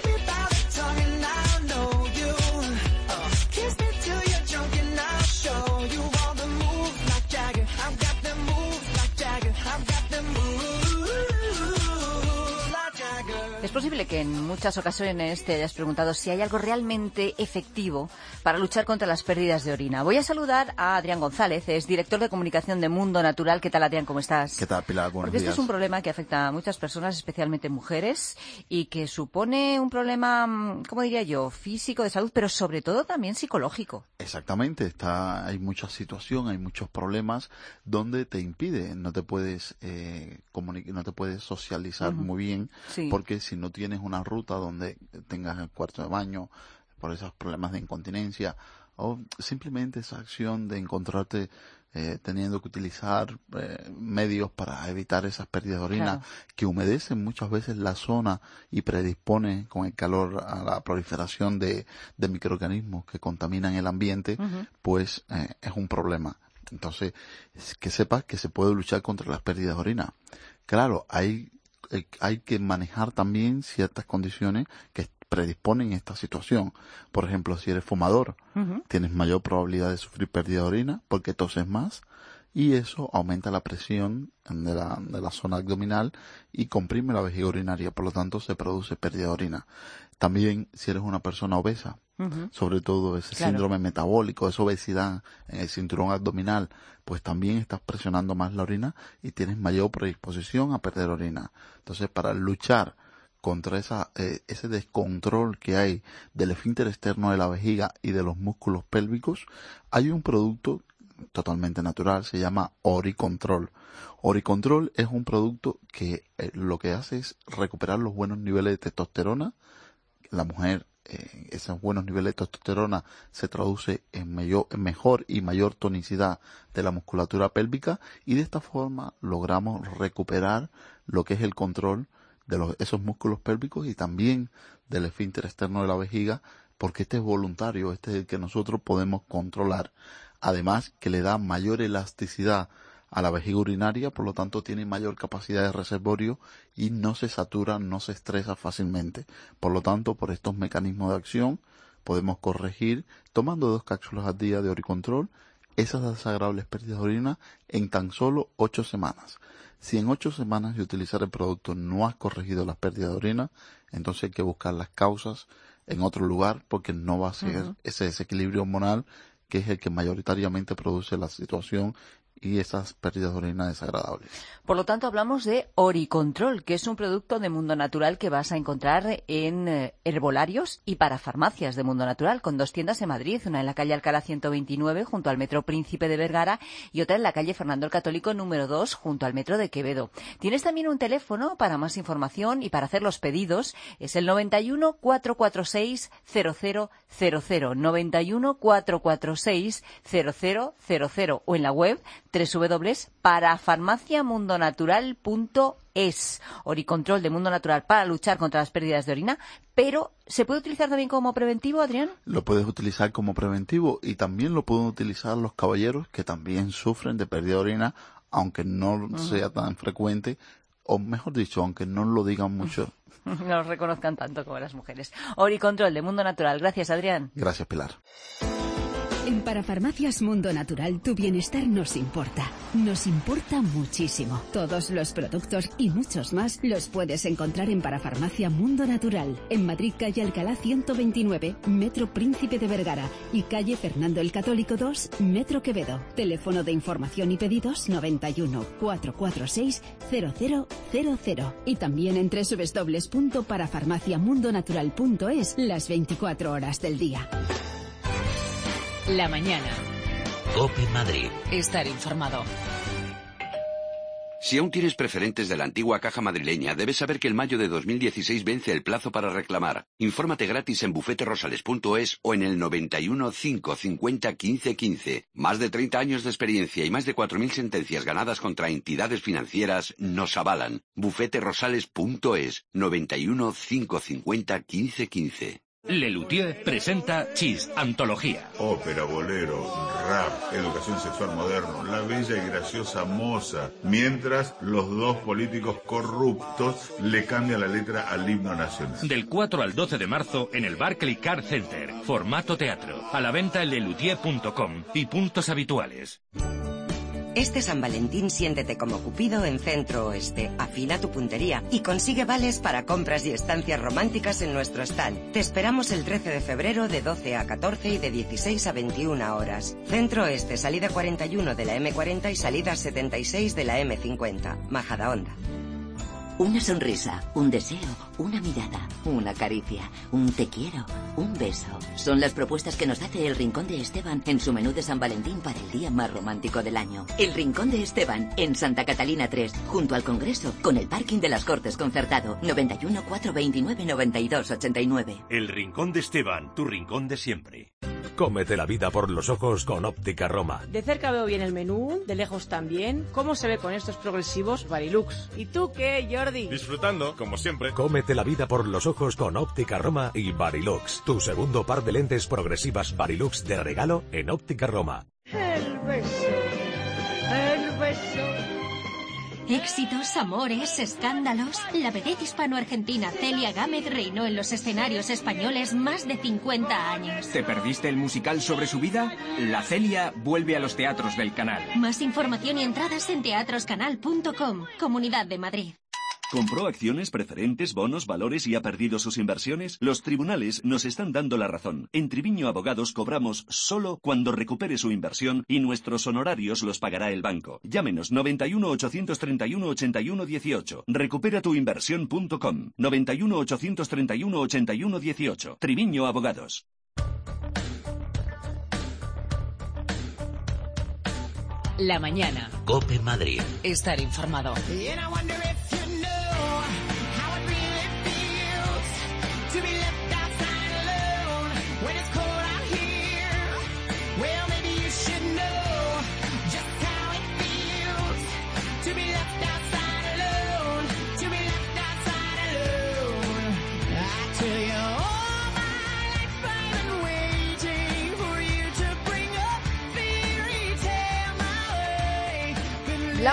Es posible que en muchas ocasiones te hayas preguntado si hay algo realmente efectivo para luchar contra las pérdidas de orina. Voy a saludar a Adrián González, es director de comunicación de Mundo Natural. ¿Qué tal, Adrián? ¿Cómo estás? ¿Qué tal, Pilar? Buenos días. Porque esto es un problema que afecta a muchas personas, especialmente mujeres, y que supone un problema, ¿cómo diría yo?, físico, de salud, pero sobre todo también psicológico. Exactamente. Hay mucha situación, hay muchos problemas donde te impide, no te puedes no te puedes socializar muy bien, porque si no tienes una ruta donde tengas el cuarto de baño por esos problemas de incontinencia, o simplemente esa acción de encontrarte teniendo que utilizar medios para evitar esas pérdidas de orina, que humedecen muchas veces la zona y predisponen con el calor a la proliferación de microorganismos que contaminan el ambiente, pues es un problema. Entonces, que sepas que se puede luchar contra las pérdidas de orina. Claro, hay que manejar también ciertas condiciones que predisponen esta situación. Por ejemplo, si eres fumador, tienes mayor probabilidad de sufrir pérdida de orina porque toses más, y eso aumenta la presión de la zona abdominal y comprime la vejiga urinaria, por lo tanto se produce pérdida de orina. También si eres una persona obesa, sobre todo ese síndrome metabólico, esa obesidad en el cinturón abdominal, pues también estás presionando más la orina y tienes mayor predisposición a perder orina. Entonces, para luchar contra ese descontrol que hay del esfínter externo de la vejiga y de los músculos pélvicos, hay un producto totalmente natural, se llama Oricontrol. Oricontrol es un producto que lo que hace es recuperar los buenos niveles de testosterona. La mujer, esos buenos niveles de testosterona se traduce en mejor y mayor tonicidad de la musculatura pélvica, y de esta forma logramos recuperar lo que es el control de esos músculos pélvicos y también del esfínter externo de la vejiga, porque este es voluntario, este es el que nosotros podemos controlar. Además que le da mayor elasticidad a la vejiga urinaria, por lo tanto tiene mayor capacidad de reservorio y no se satura, no se estresa fácilmente. Por lo tanto, por estos mecanismos de acción podemos corregir, tomando 2 cápsulas al día de Oricontrol, esas desagradables pérdidas de orina en tan solo 8 semanas. Si en 8 semanas de utilizar el producto no has corregido las pérdidas de orina, entonces hay que buscar las causas en otro lugar, porque no va a ser ese desequilibrio hormonal que es el que mayoritariamente produce la situación y esas pérdidas de orina desagradables. Por lo tanto, hablamos de Oricontrol, que es un producto de Mundo Natural que vas a encontrar en herbolarios y para farmacias de Mundo Natural, con 2 tiendas en Madrid, una en la calle Alcalá 129, junto al Metro Príncipe de Vergara, y otra en la calle Fernando el Católico número 2, junto al Metro de Quevedo. Tienes también un teléfono para más información y para hacer los pedidos, es el 91 446 0000, 91 446 0000, o en la web www.parafarmaciamundonatural.es. Oricontrol de Mundo Natural para luchar contra las pérdidas de orina, pero ¿se puede utilizar también como preventivo, Adrián? Lo puedes utilizar como preventivo y también lo pueden utilizar los caballeros que también sufren de pérdida de orina, aunque no sea tan frecuente, o mejor dicho, aunque no lo digan mucho. No los reconozcan tanto como las mujeres. Oricontrol de Mundo Natural. Gracias, Adrián. Gracias, Pilar. En Parafarmacias Mundo Natural tu bienestar nos importa. Nos importa muchísimo. Todos los productos y muchos más los puedes encontrar en Parafarmacia Mundo Natural. En Madrid, calle Alcalá 129, Metro Príncipe de Vergara, y calle Fernando el Católico 2, Metro Quevedo. Teléfono de información y pedidos 91 446 0000. Y también en www.parafarmaciamundonatural.es las 24 horas del día. La mañana. COPE Madrid. Estar informado. Si aún tienes preferentes de la antigua Caja Madrileña, debes saber que en mayo de 2016 vence el plazo para reclamar. Infórmate gratis en bufeterosales.es o en el 91 550 15 15. Más de 30 años de experiencia y más de 4.000 sentencias ganadas contra entidades financieras nos avalan. bufeterosales.es, 91 550 15 15. Lelutier presenta Chis, antología. Ópera, bolero, rap, educación sexual moderno, la bella y graciosa moza. Mientras los 2 políticos corruptos le cambian la letra al himno nacional. Del 4 al 12 de marzo en el Barclaycard Center. Formato teatro. A la venta en lelutier.com y puntos habituales. Este San Valentín siéntete como Cupido en Centro Oeste. Afina tu puntería y consigue vales para compras y estancias románticas en nuestro stand. Te esperamos el 13 de febrero de 12 a 14 y de 16 a 21 horas. Centro Oeste, salida 41 de la M40 y salida 76 de la M50. Majadahonda. Una sonrisa, un deseo, una mirada, una caricia, un te quiero, un beso. Son las propuestas que nos hace el Rincón de Esteban en su menú de San Valentín para el día más romántico del año. El Rincón de Esteban, en Santa Catalina 3, junto al Congreso, con el parking de las Cortes concertado. 91 429 92 89. El Rincón de Esteban, tu rincón de siempre. Cómete la vida por los ojos con Óptica Roma. De cerca veo bien el menú, de lejos también. ¿Cómo se ve con estos progresivos Varilux? ¿Y tú qué, Jordi? Disfrutando, como siempre. Cómete la vida por los ojos con Óptica Roma y Varilux. Tu segundo par de lentes progresivas Varilux de regalo en Óptica Roma. El beso, el beso. Éxitos, amores, escándalos. La vedette hispano-argentina Celia Gámez reinó en los escenarios españoles más de 50 años. ¿Te perdiste el musical sobre su vida? La Celia vuelve a los teatros del Canal. Más información y entradas en teatroscanal.com, Comunidad de Madrid. ¿Compró acciones, preferentes, bonos, valores y ha perdido sus inversiones? Los tribunales nos están dando la razón. En Triviño Abogados cobramos solo cuando recupere su inversión y nuestros honorarios los pagará el banco. Llámenos 91 831 81 18. Recuperatuinversión.com 91 831 81 18. Triviño Abogados. La mañana. COPE Madrid. Estar informado. La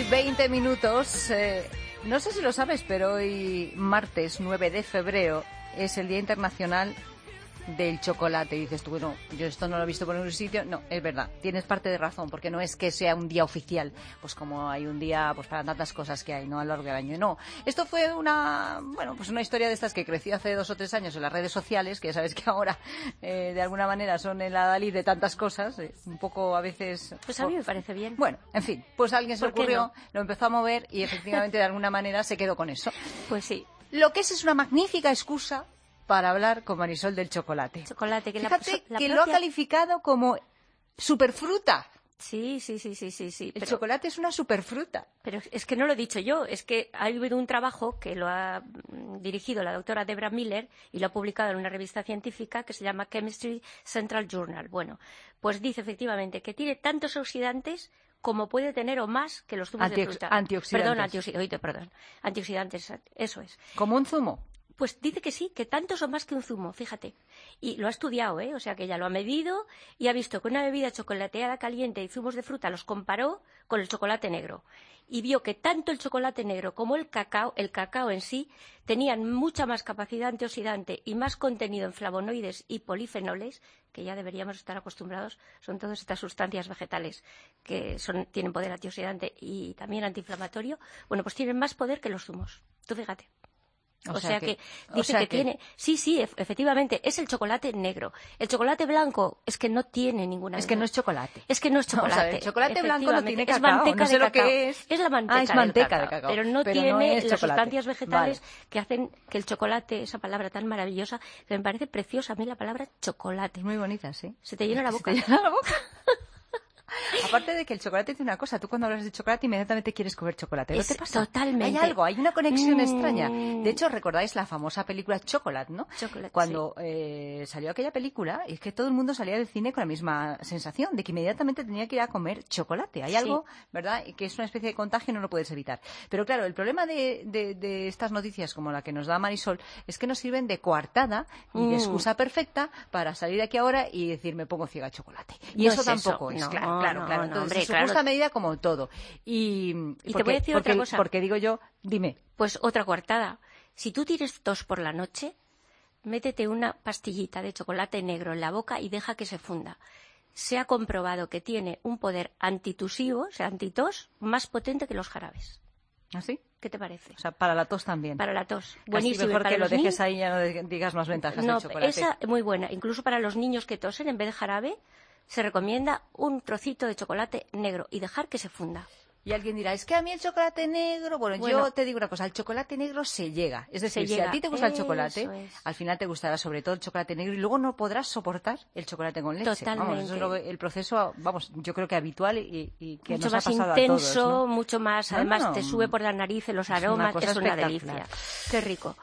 1:20. No sé si lo sabes, pero hoy, martes 9 de febrero, es el Día Internacional del Chocolate. Y dices tú, bueno, yo esto no lo he visto por ningún sitio. No, es verdad, tienes parte de razón, porque no es que sea un día oficial, pues como hay un día pues para tantas cosas que hay, ¿no?, a lo largo del año. No, esto fue una historia de estas que creció hace 2 o 3 años en las redes sociales, que ya sabes que ahora de alguna manera son el adalid de tantas cosas, un poco a veces... Pues a mí me parece bien. Bueno, en fin, pues a alguien se le ocurrió, no? Lo empezó a mover y efectivamente de alguna manera se quedó con eso. Pues sí. Lo que es una magnífica excusa para hablar con Marisol del chocolate. Chocolate, que fíjate la que propia... lo ha calificado como superfruta. Sí. El chocolate es una superfruta. Pero es que no lo he dicho yo, es que ha habido un trabajo que lo ha dirigido la doctora Debra Miller y lo ha publicado en una revista científica que se llama Chemistry Central Journal. Bueno, pues dice efectivamente que tiene tantos oxidantes como puede tener o más que los zumos de fruta. Antioxidantes. Antioxidantes, eso es. ¿Como un zumo? Pues dice que sí, que tantos o más que un zumo, fíjate. Y lo ha estudiado, o sea que ya lo ha medido y ha visto que una bebida chocolateada caliente y zumos de fruta los comparó con el chocolate negro. Y vio que tanto el chocolate negro como el cacao en sí, tenían mucha más capacidad antioxidante y más contenido en flavonoides y polifenoles, que ya deberíamos estar acostumbrados, son todas estas sustancias vegetales que tienen poder antioxidante y también antiinflamatorio. Bueno, pues tienen más poder que los zumos. Tú fíjate. O sea que dice que tiene... Sí, efectivamente, es el chocolate negro. El chocolate blanco es que no tiene ninguna... Es que no es chocolate. Es que no es chocolate. O sea, el chocolate blanco no tiene cacao, es manteca no sé de lo cacao. Que es la manteca, es manteca de cacao. Pero no tiene no es las sustancias vegetales vale. que hacen que el chocolate, esa palabra tan maravillosa, que me parece preciosa a mí la palabra chocolate. Muy bonita, sí. Se te llena la boca. Se te llena la boca. Aparte de que el chocolate tiene una cosa, tú cuando hablas de chocolate inmediatamente quieres comer chocolate. ¿No te pasa? Totalmente. Hay una conexión extraña. De hecho, recordáis la famosa película Chocolate, ¿no? Cuando salió aquella película, es que todo el mundo salía del cine con la misma sensación de que inmediatamente tenía que ir a comer chocolate. Hay algo, ¿verdad?, que es una especie de contagio y no lo puedes evitar. Pero claro, el problema de estas noticias como la que nos da Marisol es que nos sirven de coartada y de excusa perfecta para salir aquí ahora y decir me pongo ciega a chocolate. Y eso tampoco es, claro. Entonces, hombre, en su justa medida como todo. Y te voy a decir otra cosa. Porque digo yo, dime. Pues otra coartada. Si tú tienes tos por la noche, métete una pastillita de chocolate negro en la boca y deja que se funda. Se ha comprobado que tiene un poder antitusivo, o sea, antitos, más potente que los jarabes. ¿Ah, sí? ¿Qué te parece? O sea, para la tos también. Para la tos. Buenísimo. Mejor que lo dejes ahí y ya no digas más ventajas del chocolate. Esa es muy buena. Incluso para los niños que tosen, en vez de jarabe, se recomienda un trocito de chocolate negro y dejar que se funda. Y alguien dirá, es que a mí el chocolate negro... Bueno, yo te digo una cosa, el chocolate negro se llega. Es decir, si a ti te gusta el chocolate, al final te gustará sobre todo el chocolate negro y luego no podrás soportar el chocolate con leche. Totalmente. Vamos, eso es el proceso, yo creo que habitual y que mucho nos más ha pasado intenso, a todos, ¿no? Mucho más, además te sube por la nariz los aromas, es una delicia. Qué rico.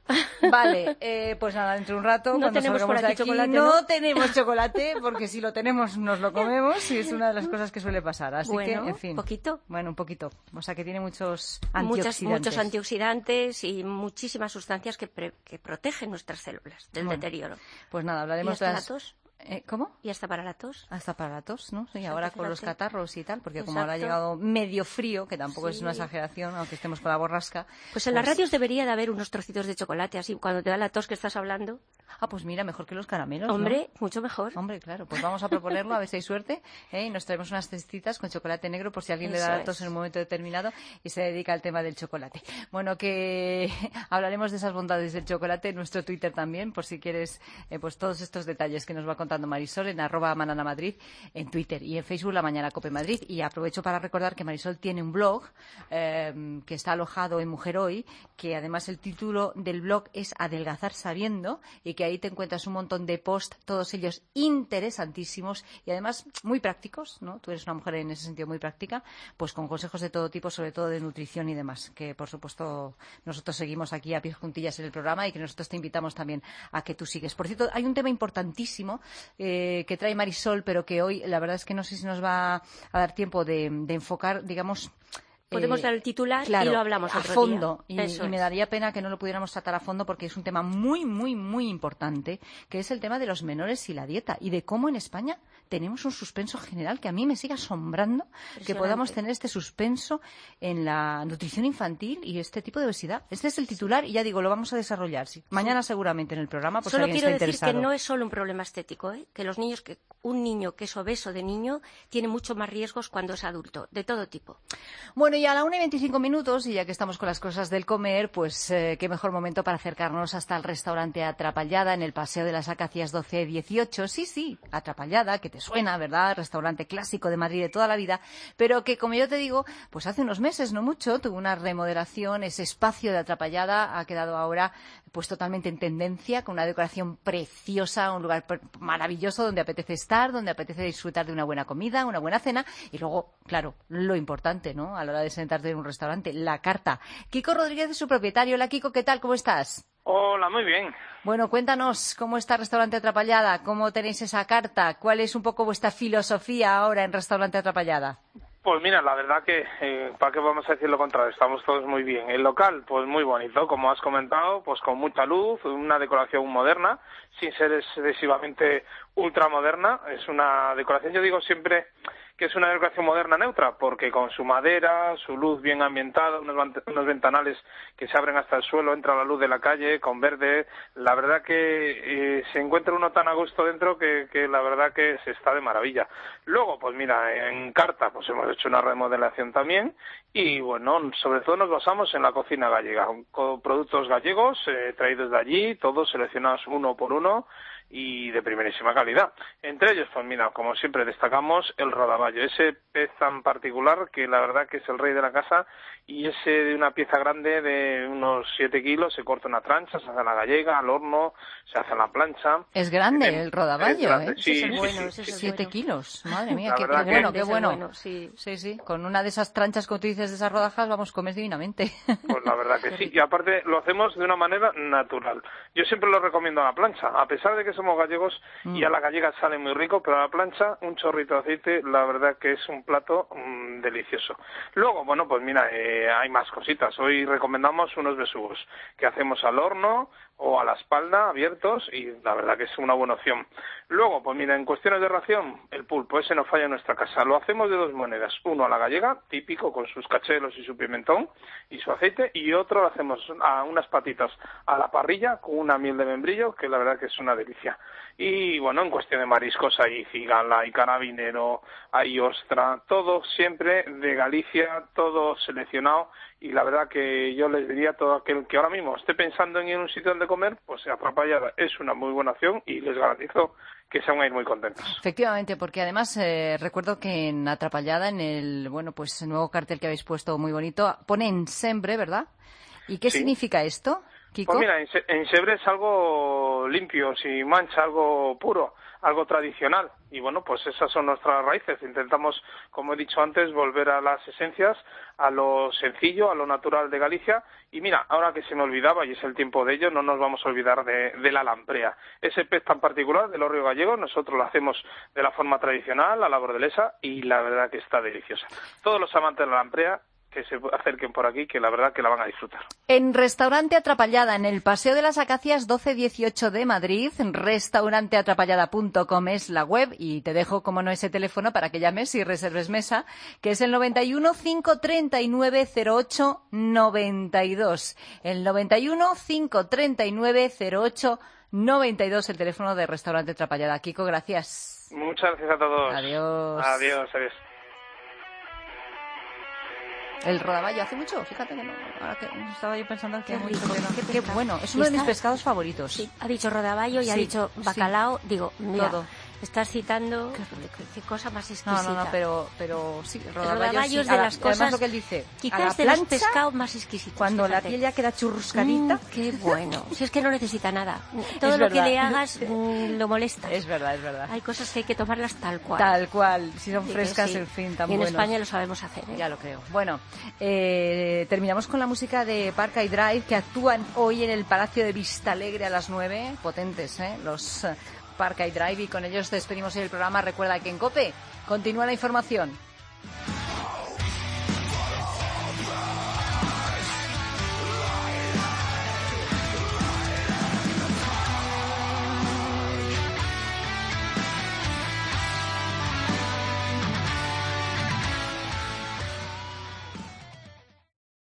Vale, pues nada, dentro de un rato, no cuando tenemos salgamos por aquí de aquí, chocolate, no tenemos chocolate, porque si lo tenemos nos lo comemos y es una de las cosas que suele pasar. Así que, en fin. ¿Poquito? Bueno, un poquito. O sea, que tiene muchos antioxidantes. Muchos antioxidantes y muchísimas sustancias que protegen nuestras células del deterioro. Pues nada, hablaremos de las... ¿Cómo? Y hasta para la tos. Hasta para la tos, ¿no? Sí, Exacto, ahora con los fíjate. catarros y tal, porque como Exacto. ahora ha llegado medio frío, que tampoco es Sí. una exageración, aunque estemos con la borrasca. Pues en las radios debería de haber unos trocitos de chocolate, así, cuando te da la tos que estás hablando. Ah, pues mira, mejor que los caramelos, Hombre, ¿no? mucho mejor. Hombre, claro, pues vamos a proponerlo, a ver si hay suerte, y nos traemos unas cestitas con chocolate negro por si alguien le da Eso la tos es. en un momento determinado y se dedica al tema del chocolate. Bueno, que hablaremos de esas bondades del chocolate en nuestro Twitter también, por si quieres, pues todos estos detalles que nos va contando Marisol en @mananamadrid en Twitter y en Facebook La Mañana Cope Madrid. Y aprovecho para recordar que Marisol tiene un blog que está alojado en Mujer Hoy, que además el título del blog es Adelgazar Sabiendo, y que ahí te encuentras un montón de posts, todos ellos interesantísimos y además muy prácticos, ¿no? Tú eres una mujer en ese sentido muy práctica, pues con consejos de todo tipo, sobre todo de nutrición y demás, que por supuesto nosotros seguimos aquí a pies juntillas en el programa y que nosotros te invitamos también a que tú sigues. Por cierto, hay un tema importantísimo que trae Marisol, pero que hoy la verdad es que no sé si nos va a dar tiempo de enfocar, digamos. Podemos dar el titular claro, y lo hablamos a otro fondo. día. Y me daría pena que no lo pudiéramos tratar a fondo porque es un tema muy, muy, muy importante, que es el tema de los menores y la dieta y de cómo en España tenemos un suspenso general que a mí me sigue asombrando que podamos tener este suspenso en la nutrición infantil y este tipo de obesidad. Este es el titular y ya digo, lo vamos a desarrollar. Sí. Mañana seguramente en el programa. Pues Solo alguien quiero está decir interesado. que no es solo un problema estético, que los niños, que un niño que es obeso de niño tiene mucho más riesgos cuando es adulto, de todo tipo. Bueno, y a la 1:25, y ya que estamos con las cosas del comer, pues qué mejor momento para acercarnos hasta el restaurante Atrapallada en el Paseo de las Acacias 12-18. Sí, Atrapallada, que te suena, ¿verdad? Restaurante clásico de Madrid de toda la vida, pero que, como yo te digo, pues hace unos meses, no mucho, tuvo una remodelación. Ese espacio de Atrapallada ha quedado ahora pues totalmente en tendencia, con una decoración preciosa, un lugar maravilloso donde apetece estar, donde apetece disfrutar de una buena comida, una buena cena y luego, claro, lo importante, ¿no? A la hora de sentarte en un restaurante, la carta. Kiko Rodríguez es su propietario. Hola, Kiko, ¿qué tal? ¿Cómo estás? Hola, muy bien. Bueno, cuéntanos cómo está el Restaurante Atrapallada, cómo tenéis esa carta, cuál es un poco vuestra filosofía ahora en Restaurante Atrapallada. Pues mira, la verdad que, ¿para qué vamos a decir lo contrario? Estamos todos muy bien. El local, pues muy bonito, como has comentado, pues con mucha luz, una decoración moderna, sin ser excesivamente ultramoderna. Es una decoración, yo digo siempre que es una decoración moderna neutra, porque con su madera, su luz bien ambientada, unos ventanales que se abren hasta el suelo, entra la luz de la calle, con verde, la verdad que se encuentra uno tan a gusto dentro que la verdad que se está de maravilla. Luego, pues mira, en carta pues hemos hecho una remodelación también y bueno, sobre todo nos basamos en la cocina gallega, con productos gallegos traídos de allí, todos seleccionados uno por uno y de primerísima calidad. Entre ellos, pues mira, como siempre destacamos el rodaballo, ese pez tan particular que la verdad que es el rey de la casa y ese de una pieza grande de unos 7 kilos, se corta una trancha, se hace a la gallega, al horno, se hace a la plancha. Es grande el rodaballo, es grande, ¿eh? sí, ese es sí, bueno, sí, 7 kilos, madre mía, La qué verdad bueno, que- qué bueno. Bueno, sí. Sí, con una de esas tranchas, como tú dices, de esas rodajas, vamos, comes divinamente. Pues la verdad que sí, y aparte lo hacemos de una manera natural. Yo siempre lo recomiendo a la plancha, a pesar de que somos gallegos y a la gallega sale muy rico, pero a la plancha un chorrito de aceite, la verdad que es un plato delicioso. Luego, bueno, pues mira, hay más cositas. Hoy recomendamos unos besugos que hacemos al horno o a la espalda abiertos y la verdad que es una buena opción. Luego, pues mira, en cuestiones de ración, el pulpo, ese no falla en nuestra casa. Lo hacemos de dos maneras. Uno a la gallega, típico, con sus cachelos y su pimentón y su aceite, y otro lo hacemos a unas patitas a la parrilla con una miel de membrillo, que la verdad que es una delicia. Y bueno, en cuestión de mariscos hay cigala, hay carabinero, hay ostra, todo siempre de Galicia, todo seleccionado, y la verdad que yo les diría a todo aquel que ahora mismo esté pensando en ir a un sitio donde comer, pues Atrapallada es una muy buena opción y les garantizo que se van a ir muy contentos. Efectivamente, porque además recuerdo que en Atrapallada, en el pues el nuevo cartel que habéis puesto muy bonito, pone Sembre, ¿verdad? ¿Y qué Sí. significa esto, Kiko? Pues mira, en Sebre es algo limpio, sin mancha, algo puro, algo tradicional. Y bueno, pues esas son nuestras raíces. Intentamos, como he dicho antes, volver a las esencias, a lo sencillo, a lo natural de Galicia. Y mira, ahora que se me olvidaba, y es el tiempo de ello, no nos vamos a olvidar de la lamprea. Ese pez tan particular del río gallego, nosotros lo hacemos de la forma tradicional, a la bordelesa, y la verdad que está deliciosa. Todos los amantes de la lamprea que se acerquen por aquí, que la verdad que la van a disfrutar. En Restaurante Atrapallada, en el Paseo de las Acacias 1218 de Madrid, restauranteatrapallada.com es la web, y te dejo, como no, ese teléfono para que llames y reserves mesa, que es el 91 539 08 92. El 91 539 08 92, el teléfono de Restaurante Atrapallada. Kiko, gracias. Muchas gracias a todos. Adiós. Adiós, adiós. El rodaballo hace mucho, fíjate que no. Ahora que estaba yo pensando que Qué rico, qué bueno, es uno de mis pescados favoritos. Sí, ha dicho rodaballo y ha dicho bacalao, digo, mira, todo. Estás citando qué cosa más exquisita. No, pero sí, rodaballo sí, es de las cosas, además lo que él dice, quizás de los pescados más exquisitos. Cuando fíjate. La piel ya queda churruscadita. Qué bueno. Si es que no necesita nada. Todo lo que le hagas lo molesta. Es verdad. Hay cosas que hay que tomarlas tal cual. Tal cual. Si son frescas, sí. En fin, tan buenos. Y en España lo sabemos hacer, ¿eh? Ya lo creo. Bueno, terminamos con la música de Park y Drive, que actúan hoy en el Palacio de Vistalegre a las 9. Potentes, los Park y Drive, y con ellos despedimos hoy el programa. Recuerda que en COPE continúa la información.